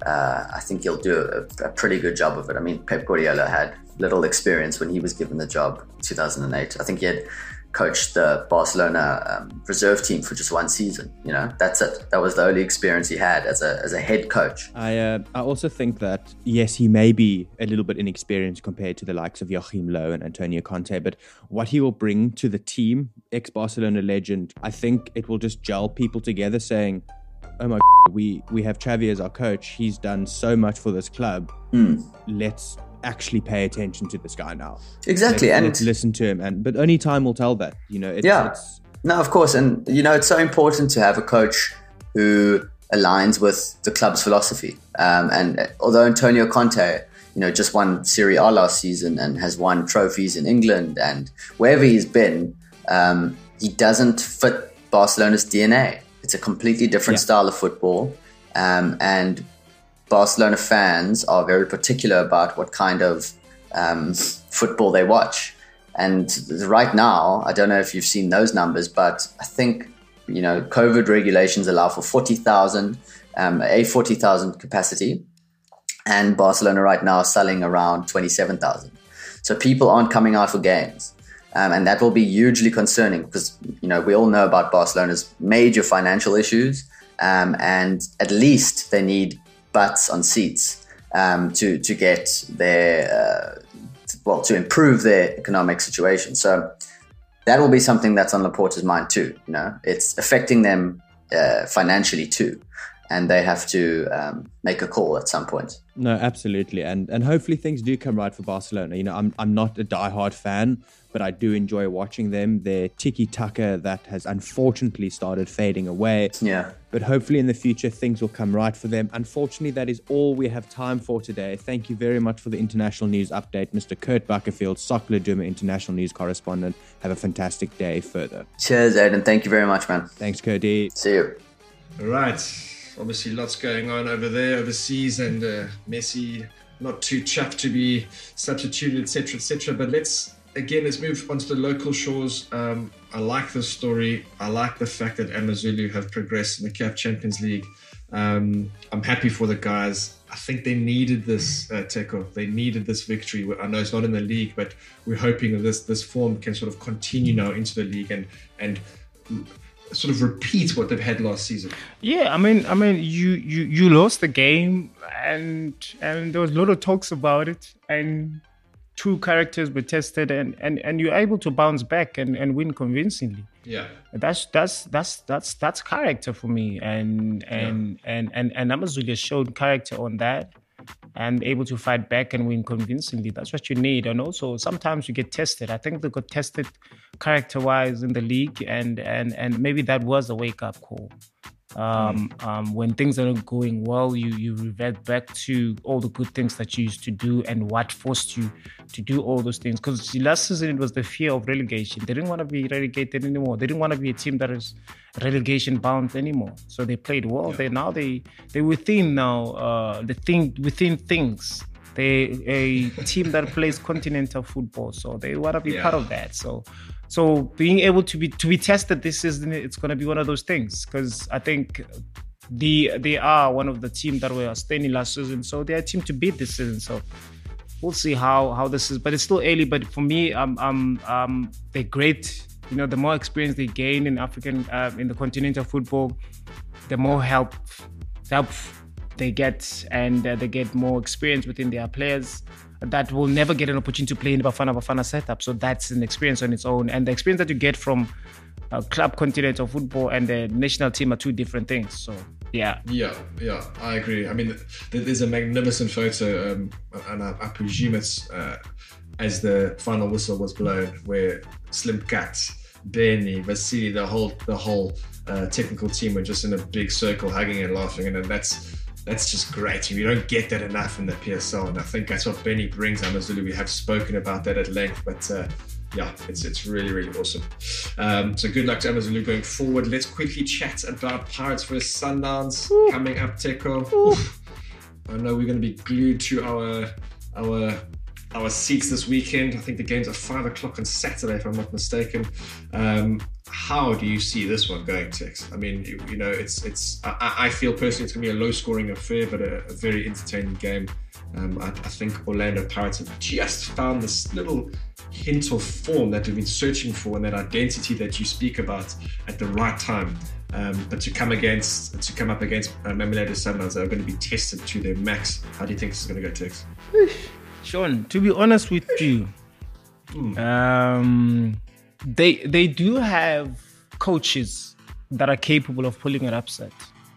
uh, I think he'll do a, a pretty good job of it. I mean, Pep Guardiola had little experience when he was given the job in two thousand eight. I think he had coached the Barcelona um, reserve team for just one season. You know, that's it. That was the only experience he had as a as a head coach. I uh, I also think that, yes, he may be a little bit inexperienced compared to the likes of Joachim Löw and Antonio Conte, but what he will bring to the team, ex-Barcelona legend, I think it will just gel people together saying, oh my God, we, we have Xavi as our coach. He's done so much for this club. Mm. Let's actually pay attention to this guy now. Exactly. Let's, and let's listen to him. And But only time will tell that. You know, it's, yeah. It's, no, of course. And, you know, it's so important to have a coach who aligns with the club's philosophy. Um, and although Antonio Conte, you know, just won Serie A last season and has won trophies in England and wherever he's been, um, he doesn't fit Barcelona's D N A. It's a completely different yeah. style of football. Um, and Barcelona fans are very particular about what kind of um, football they watch. And right now, I don't know if you've seen those numbers, but I think, you know, COVID regulations allow for forty thousand, um, a forty thousand capacity. And Barcelona right now is selling around twenty-seven thousand. So people aren't coming out for games. Um, and that will be hugely concerning because, you know, we all know about Barcelona's major financial issues. Um, and at least they need butts on seats um, to, to get their, uh, well, to improve their economic situation. So that will be something that's on Laporta's mind too. You know, it's affecting them uh, financially too. And they have to um, make a call at some point. No, absolutely. And and hopefully things do come right for Barcelona. You know, I'm I'm not a diehard fan, but I do enjoy watching them. Their tiki-taka that has unfortunately started fading away. Yeah. But hopefully in the future, things will come right for them. Unfortunately, that is all we have time for today. Thank you very much for the international news update, Mister Kurt Buckerfield, Soccer Laduma international news correspondent. Have a fantastic day further. Cheers, Aiden. Thank you very much, man. Thanks, Kurdy. See you. All right. Obviously, lots going on over there, overseas, and uh, Messi not too chuffed to be substituted, et cetera, et cetera. But let's, again, let's move on to the local shores. Um, I like this story. I like the fact that Amazulu have progressed in the C A F Champions League. Um, I'm happy for the guys. I think they needed this, uh, Teko. They needed this victory. I know it's not in the league, but we're hoping that this this form can sort of continue now into the league and and. sort of repeat what they've had last season. Yeah, I mean, I mean, you you you lost the game, and and there was a lot of talks about it, and two characters were tested, and and and you're able to bounce back and and win convincingly. Yeah, that's that's that's that's that's character for me, and and yeah. and and and Amazulu showed character on that. And able to fight back and win convincingly. That's what you need. And also, sometimes you get tested. I think they got tested character-wise in the league, and and and maybe that was a wake-up call. Um, mm. um, when things are not going well, you you revert back to all the good things that you used to do and what forced you to do all those things. Because last season, it was the fear of relegation. They didn't want to be relegated anymore. They didn't want to be a team that is relegation bound anymore. So they played well. Yeah. They now they they within now uh, the thing within things. They a team that plays continental football. So they want to be yeah. part of that. So. So being able to be to be tested this season, it's going to be one of those things, because I think the they are one of the team that were standing last season, so they're a team to beat this season. So we'll see how how this is, but it's still early. But for me, um um um they're great. You know, the more experience they gain in African uh, in the continental football, the more help help they get, and uh, they get more experience within their players that will never get an opportunity to play in the Bafana Bafana setup. So that's an experience on its own. And the experience that you get from uh, club continental football and the national team are two different things. So, yeah. Yeah, yeah, I agree. I mean, there's a magnificent photo, um, and I, I presume it's uh, as the final whistle was blown, where Slim Cat, Benny, Vasily, the whole the whole uh, technical team were just in a big circle hugging and laughing. And that's That's just great. You don't get that enough in the P S L, and I think that's what Benny brings. Amazulu, we have spoken about that at length, but uh, yeah, it's it's really, really awesome. Um, so good luck to Amazulu going forward. Let's quickly chat about Pirates versus Sundowns Ooh. coming up, Teko. Ooh. I know we're going to be glued to our our our seats this weekend. I think the game's at five o'clock on Saturday, if I'm not mistaken. Um, how do you see this one going, Tex? I mean, you, you know, it's it's. I, I feel personally it's going to be a low-scoring affair, but a, a very entertaining game. Um, I, I think Orlando Pirates have just found this little hint of form that we've been searching for, and that identity that you speak about at the right time. Um, but to come against, to come up against uh, Mamelodi Sundowns, that are going to be tested to their max. How do you think this is going to go, Tex? Sean, to be honest with you, mm. um, they they do have coaches that are capable of pulling an upset.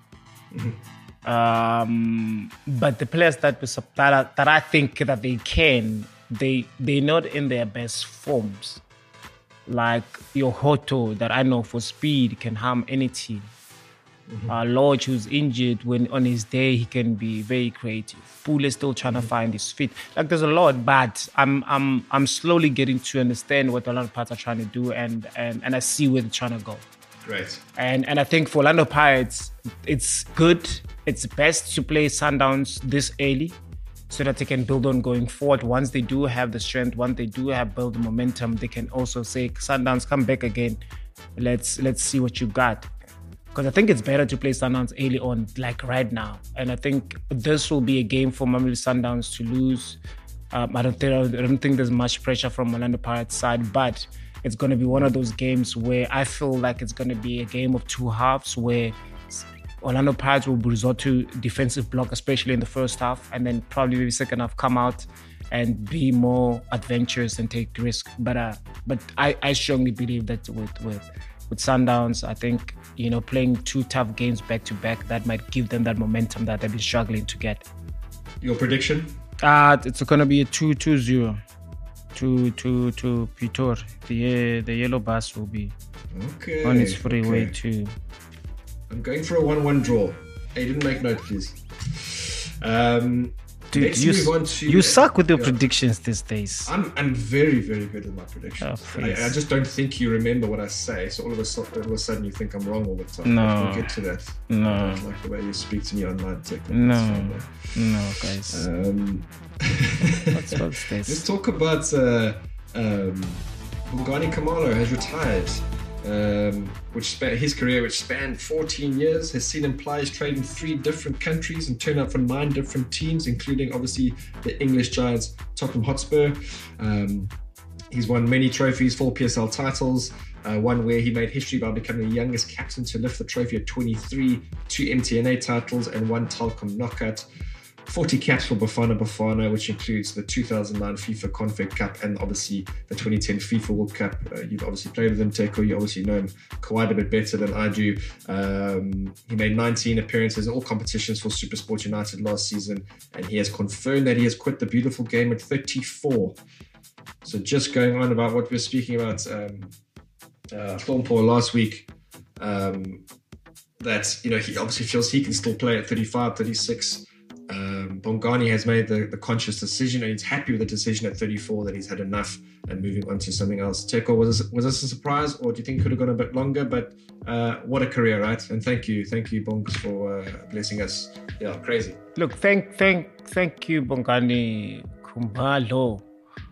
Mm-hmm. Um, but the players that, that, are, that I think that they can, they they're not in their best forms. Like your Hoto, that I know for speed can harm any team. Mm-hmm. Uh, Lodge, who's injured, when on his day he can be very creative. Poole is still trying mm-hmm. to find his feet. Like there's a lot, but I'm I'm I'm slowly getting to understand what Orlando Pirates are trying to do, and and and I see where they're trying to go. Great. And and I think for Orlando Pirates, it's good. It's best to play Sundowns this early, so that they can build on going forward. Once they do have the strength, once they do have build the momentum, they can also say, Sundowns, come back again. Let's let's see what you got. Because I think it's better to play Sundowns early on, like right now. And I think this will be a game for Mamelodi Sundowns to lose. Um, I don't think I don't think there's much pressure from Orlando Pirates side, but it's going to be one of those games where I feel like it's going to be a game of two halves, where Orlando Pirates will resort to defensive block, especially in the first half, and then probably maybe second half come out and be more adventurous and take risk. But uh, but I, I strongly believe that with with with Sundowns, I think, you know, playing two tough games back to back, that might give them that momentum that they've been struggling to get. Your prediction? Uh, it's going to be a two two zero to to to Pitor. The the yellow bus will be okay, on its freeway okay. to. I'm going for a one one draw. Hey, didn't make note, please. Um, Dude, let's you, move on to, you suck with your yeah. predictions these days. I'm I'm very, very good at my predictions. Oh, I, I just don't think you remember what I say, so all of a, so, all of a sudden you think I'm wrong all the time. No. We'll get to that. No. I don't like the way you speak to me online, Tech. No. No, guys. Um, what's, what's this? Let's talk about uh, um, Bongani Khumalo has retired. Um, which span, his career, which spanned fourteen years, has seen him ply his trade in three different countries and turn up for nine different teams, including obviously the English giants Tottenham Hotspur. Um, he's won many trophies, four P S L titles, uh, one where he made history by becoming the youngest captain to lift the trophy at twenty-three, two M T N A titles and one Telkom knockout. forty caps for Bafana Bafana, which includes the two thousand nine FIFA Confed Cup and obviously the twenty ten FIFA World Cup. Uh, you've obviously played with him, Teko. You obviously know him quite a bit better than I do. Um, he made nineteen appearances in all competitions for SuperSport United last season, and he has confirmed that he has quit the beautiful game at thirty-four. So just going on about what we were speaking about um, uh, Thornpaul last week, um, that, you know, he obviously feels he can still play at thirty-five, thirty-six. Um, Bongani has made the, the conscious decision, and he's happy with the decision at thirty-four that he's had enough and moving on to something else. Teko, was this, was this a surprise, or do you think it could have gone a bit longer? But uh, what a career, right? And thank you, thank you, Bongs, for uh, blessing us. Yeah, crazy. Look, thank, thank, thank you, Bongani Khumalo.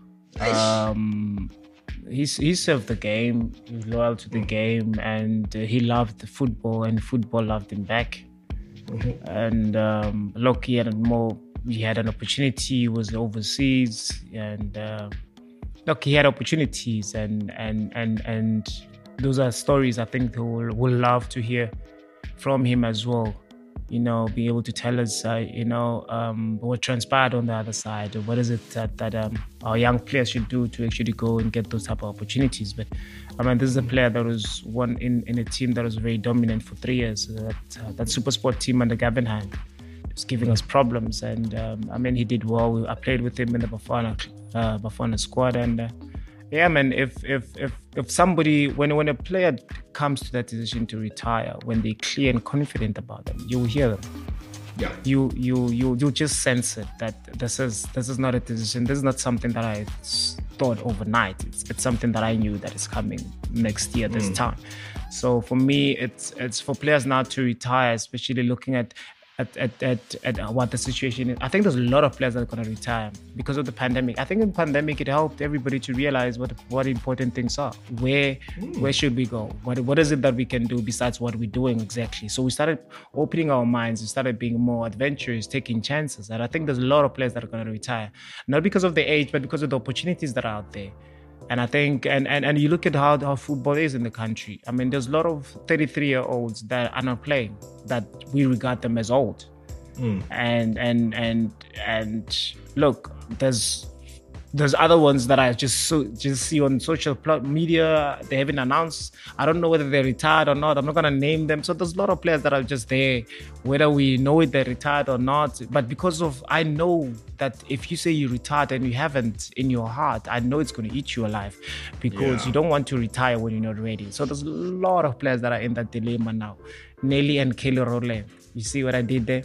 Um, he's he served the game. He was loyal to the game, and uh, he loved the football, and football loved him back. Mm-hmm. And um, look, he had a more. He had an opportunity. He was overseas, and uh, look, he had opportunities, and and and and those are stories I think they will will love to hear from him as well. You know, be able to tell us, uh, you know, um, what transpired on the other side. What is it that, that um, our young players should do to actually go and get those type of opportunities? But I mean, this is a player that was one in, in a team that was very dominant for three years. That uh, that SuperSport team under Gavin Hand was giving us problems, and um, I mean, he did well. I played with him in the Bafana uh, Bafana squad, and uh, yeah, man. If if if if somebody when when a player comes to that decision to retire, when they're clear and confident about them, you will hear them. Yeah. You you you you just sense it that this is this is not a decision. This is not something that I thought overnight. It's it's something that I knew that is coming next year this mm. time. So for me, it's it's for players now to retire, especially looking at at, at, at, at what the situation is. I think there's a lot of players that are going to retire because of the pandemic. I think in the pandemic, it helped everybody to realize what what important things are. Where mm. where should we go? What What is it that we can do besides what we're doing exactly? So we started opening our minds. We started being more adventurous, taking chances. And I think there's a lot of players that are going to retire. Not because of the age, but because of the opportunities that are out there. And I think, and, and, and you look at how, how football is in the country. I mean, there's a lot of thirty-three-year-olds that are not playing, that we regard them as old. Mm. And and and and look, there's there's other ones that I just so, just see on social media. They haven't announced. I don't know whether they're retired or not. I'm not gonna name them. So there's a lot of players that are just there, whether we know it they're retired or not. But because of, I know that if you say you retired and you haven't in your heart, I know it's gonna eat you alive, because yeah. you don't want to retire when you're not ready. So there's a lot of players that are in that dilemma now. Nelly and Kelly Rowland. You see what I did there?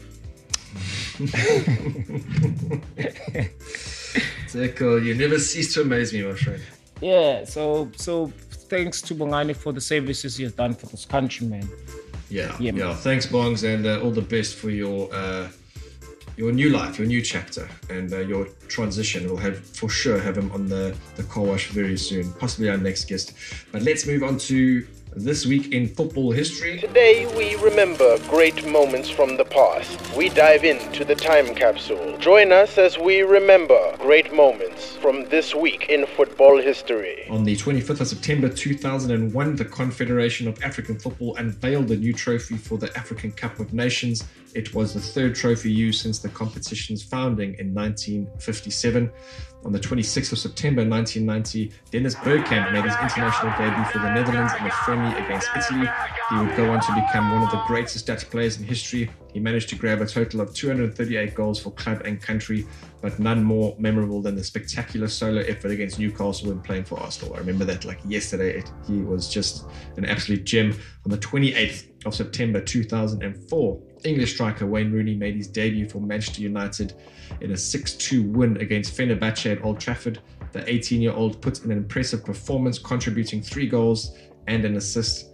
Zeko, you never cease to amaze me, my friend. Yeah, so so thanks to Bongani for the services he has done for this country, man. Yeah, yeah. yeah. Thanks, Bongs, and uh, all the best for your uh, your new life, your new chapter, and uh, your transition. We'll have for sure have him on the the Car Wash very soon, possibly our next guest. But let's move on to this week in football history. Today we remember great moments from the past. We dive into the time capsule. Join us as we remember great moments from this week in football history. On the twenty-fifth of September two thousand one, the Confederation of African Football unveiled a new trophy for the African Cup of Nations. It was the third trophy used since the competition's founding in nineteen fifty-seven. On the twenty-sixth of September nineteen ninety, Dennis Bergkamp made his international debut for the Netherlands in a friendly against Italy. He would go on to become one of the greatest Dutch players in history. He managed to grab a total of two hundred thirty-eight goals for club and country, but none more memorable than the spectacular solo effort against Newcastle when playing for Arsenal. I remember that like yesterday. It, he was just an absolute gem. On the twenty-eighth of September two thousand four, English striker Wayne Rooney made his debut for Manchester United in a six two win against Fenerbahce at Old Trafford. The eighteen-year-old put in an impressive performance, contributing three goals and an assist.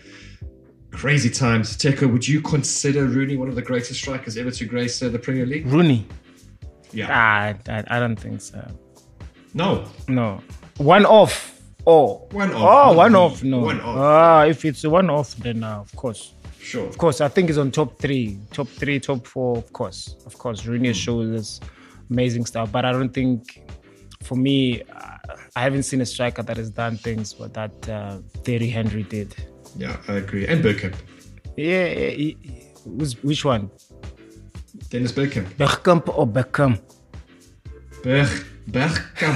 Crazy times. Teko, would you consider Rooney one of the greatest strikers ever to grace uh, the Premier League? Rooney? Yeah. Ah, I, I don't think so. No? No. One off. Oh. One off. Oh, one off. No. One off. Ah, if it's a one off, then uh, of course. Sure. Of course, I think it's on top three, top three, top four. Of course, of course, Rooney mm. shows this amazing stuff. But I don't think, for me, uh, I haven't seen a striker that has done things what that uh, Thierry Henry did. Yeah, I agree. And Bergkamp. Yeah, he, he, which one? Dennis Bergkamp. Bergkamp or Beckham? Berg, Bergkamp.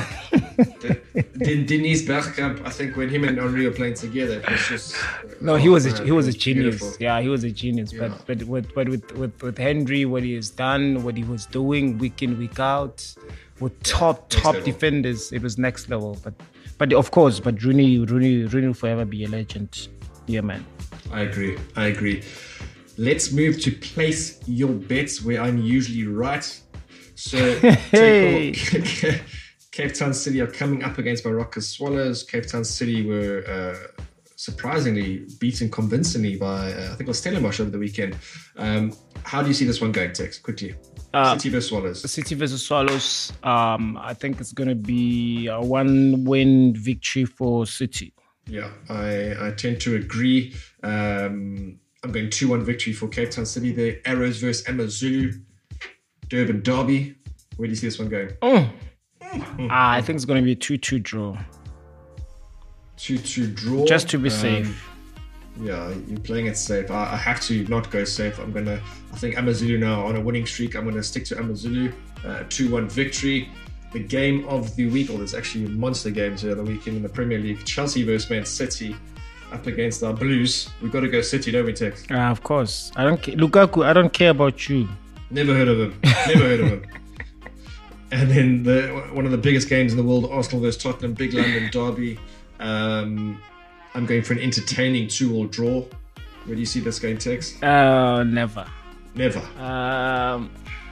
Den, Dennis Bergkamp. I think when him and Henry were playing together, it was just. No, oh, he was a, man, he was a was genius. beautiful. Yeah, he was a genius. Yeah. But but with but with, with with Henry, what he has done, what he was doing week in week out, with top Next top level. defenders, it was next level. But but of course, but Rooney Rooney Rooney will forever be a legend. Yeah, man. I agree. I agree. Let's move to place your bets, where I'm usually right. So, Hey. Cape Town City are coming up against Barocca Swallows. Cape Town City were uh, surprisingly beaten convincingly by, uh, I think it was Stellenbosch over the weekend. Um, how do you see this one going, Tex? Quickly. Uh, City versus Swallows. City versus Swallows. Um, I think it's going to be a one-win victory for City. Yeah, I, I tend to agree. Um, I'm going two one victory for Cape Town City there. Arrows versus Amazulu. Durban Derby. Where do you see this one going? Oh. Mm. Ah, I think it's going to be a two two draw. two two draw. Just to be Um, safe. Yeah, you're playing it safe. I, I have to not go safe. I'm going to, I think Amazulu now on a winning streak. I'm going to stick to Amazulu. Uh, two one victory. The game of the week, or there's actually monster games here the weekend in the Premier League. Chelsea versus Man City up against our Blues. We've got to go City, don't we, Tex? Ah, of course. I don't ca- Lukaku, I don't care about you. Never heard of him. Never heard of him. And then the one of the biggest games in the world, Arsenal versus Tottenham, big London derby. Um, I'm going for an entertaining two-all draw. Where do you see this going, Tex? Uh, never. Never. Um,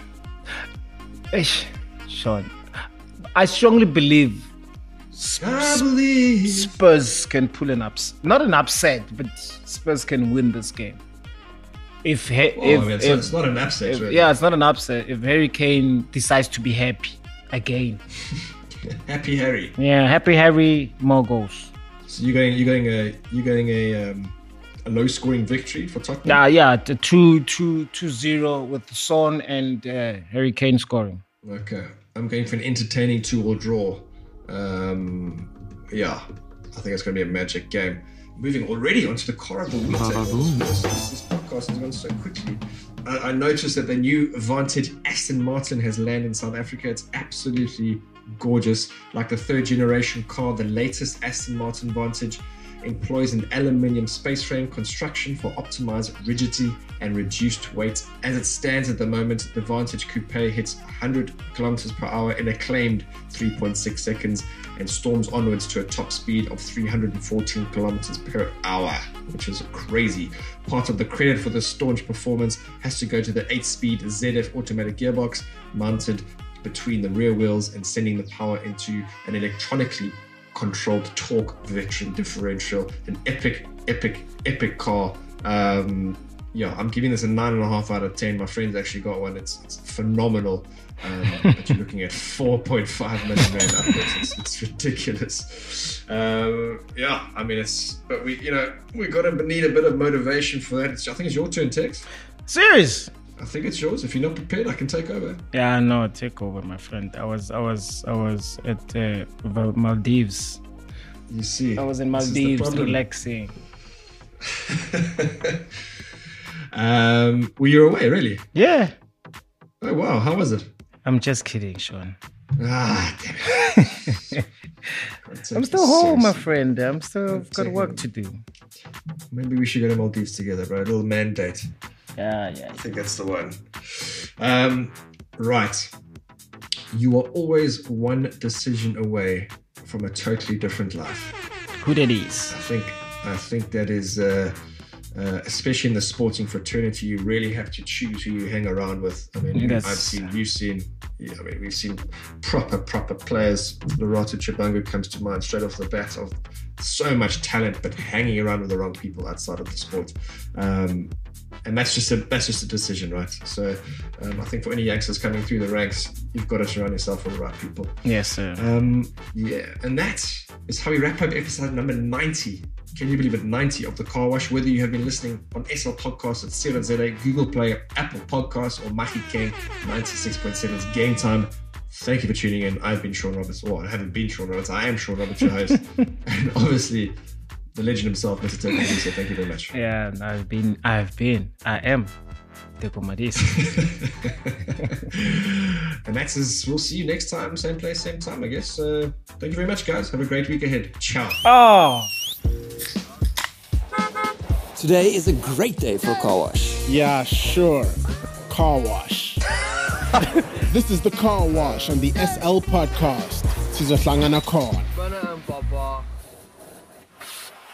ish, Sean, I strongly believe, Sp- I believe Spurs can pull an upset. Not an upset, but Spurs can win this game. If, Oh, if, I mean, it's, if not, it's not an upset, if, really. yeah, it's not an upset. If Harry Kane decides to be happy again, Happy Harry. yeah, happy Harry, more goals. So you're going, you're going a, you're going a, um, a low-scoring victory for Tottenham. Yeah, yeah, the two, two, two zero with Son and uh, Harry Kane scoring. Okay, I'm going for an entertaining two-all draw. Um, yeah, I think it's going to be a magic game. Moving already onto the Carabao Week. This, this, this podcast has gone so quickly. I, I noticed that the new Vantage Aston Martin has landed in South Africa. It's absolutely gorgeous. Like the third generation car, the latest Aston Martin Vantage employs an aluminium space frame construction for optimized rigidity and reduced weight. As it stands at the moment, the Vantage Coupe hits one hundred kilometers per hour in a claimed three point six seconds and storms onwards to a top speed of three hundred fourteen kilometers per hour, which is crazy. Part of the credit for this staunch performance has to go to the eight-speed Z F automatic gearbox mounted between the rear wheels and sending the power into an electronically controlled torque veteran differential. An epic, epic, epic car. Um, yeah, I'm giving this a nine and a half out of ten. My friend's actually got one. It's, it's phenomenal. Um, but you're looking at four point five million rand upwards. It's, it's ridiculous. Um, yeah, I mean, it's, but we, you know, we're going to need a bit of motivation for that. It's, I think it's your turn, Tex. Serious? I think it's yours. If you're not prepared, I can take over. Yeah, no, take over, my friend. I was, I was, I was at uh, Maldives. You see, I was in this is the Maldives problem. relaxing. um, were you away, really? Yeah. Oh wow, how was it? I'm just kidding, Sean. Ah, damn it. I'm still home, my friend. I'm still got work to do. Maybe we should go to Maldives together, bro. A little mandate. Yeah, yeah. I think that's the one. Um, right. You are always one decision away from a totally different life. Who that is? I think. I think that is, uh, uh, especially in the sporting fraternity, you really have to choose who you hang around with. I mean, Yes. I've seen, you've seen. Yeah, I mean, we've seen proper, proper players. Lerato Chibangu comes to mind straight off the bat of so much talent, but hanging around with the wrong people outside of the sport. Um, and that's just a that's just a decision, right? So um, I think for any youngsters coming through the ranks, you've got to surround yourself with the right people. Yes, sir. Um, yeah, and that is how we wrap up episode number ninety. Can you believe it? ninety of the Car Wash. Whether you have been listening on S L Podcasts at Sierra Z A, Google Play, Apple Podcasts, or Mahi King ninety-six point seven's Game Time. Thank you for tuning in. I've been Sean Roberts. Or I haven't been Sean Roberts. I am Sean Roberts, your host. And obviously, the legend himself, Mister Teko Modise. Thank you very much. Yeah, I've been, I've been, I am Teko Modise. And that's as we'll see you next time, same place, same time, I guess. Uh, thank you very much, guys. Have a great week ahead. Ciao. Oh. Today is a great day for a car wash. Yeah, sure. Car wash. This is the Car Wash on the S L Podcast. Sizohlangana khona.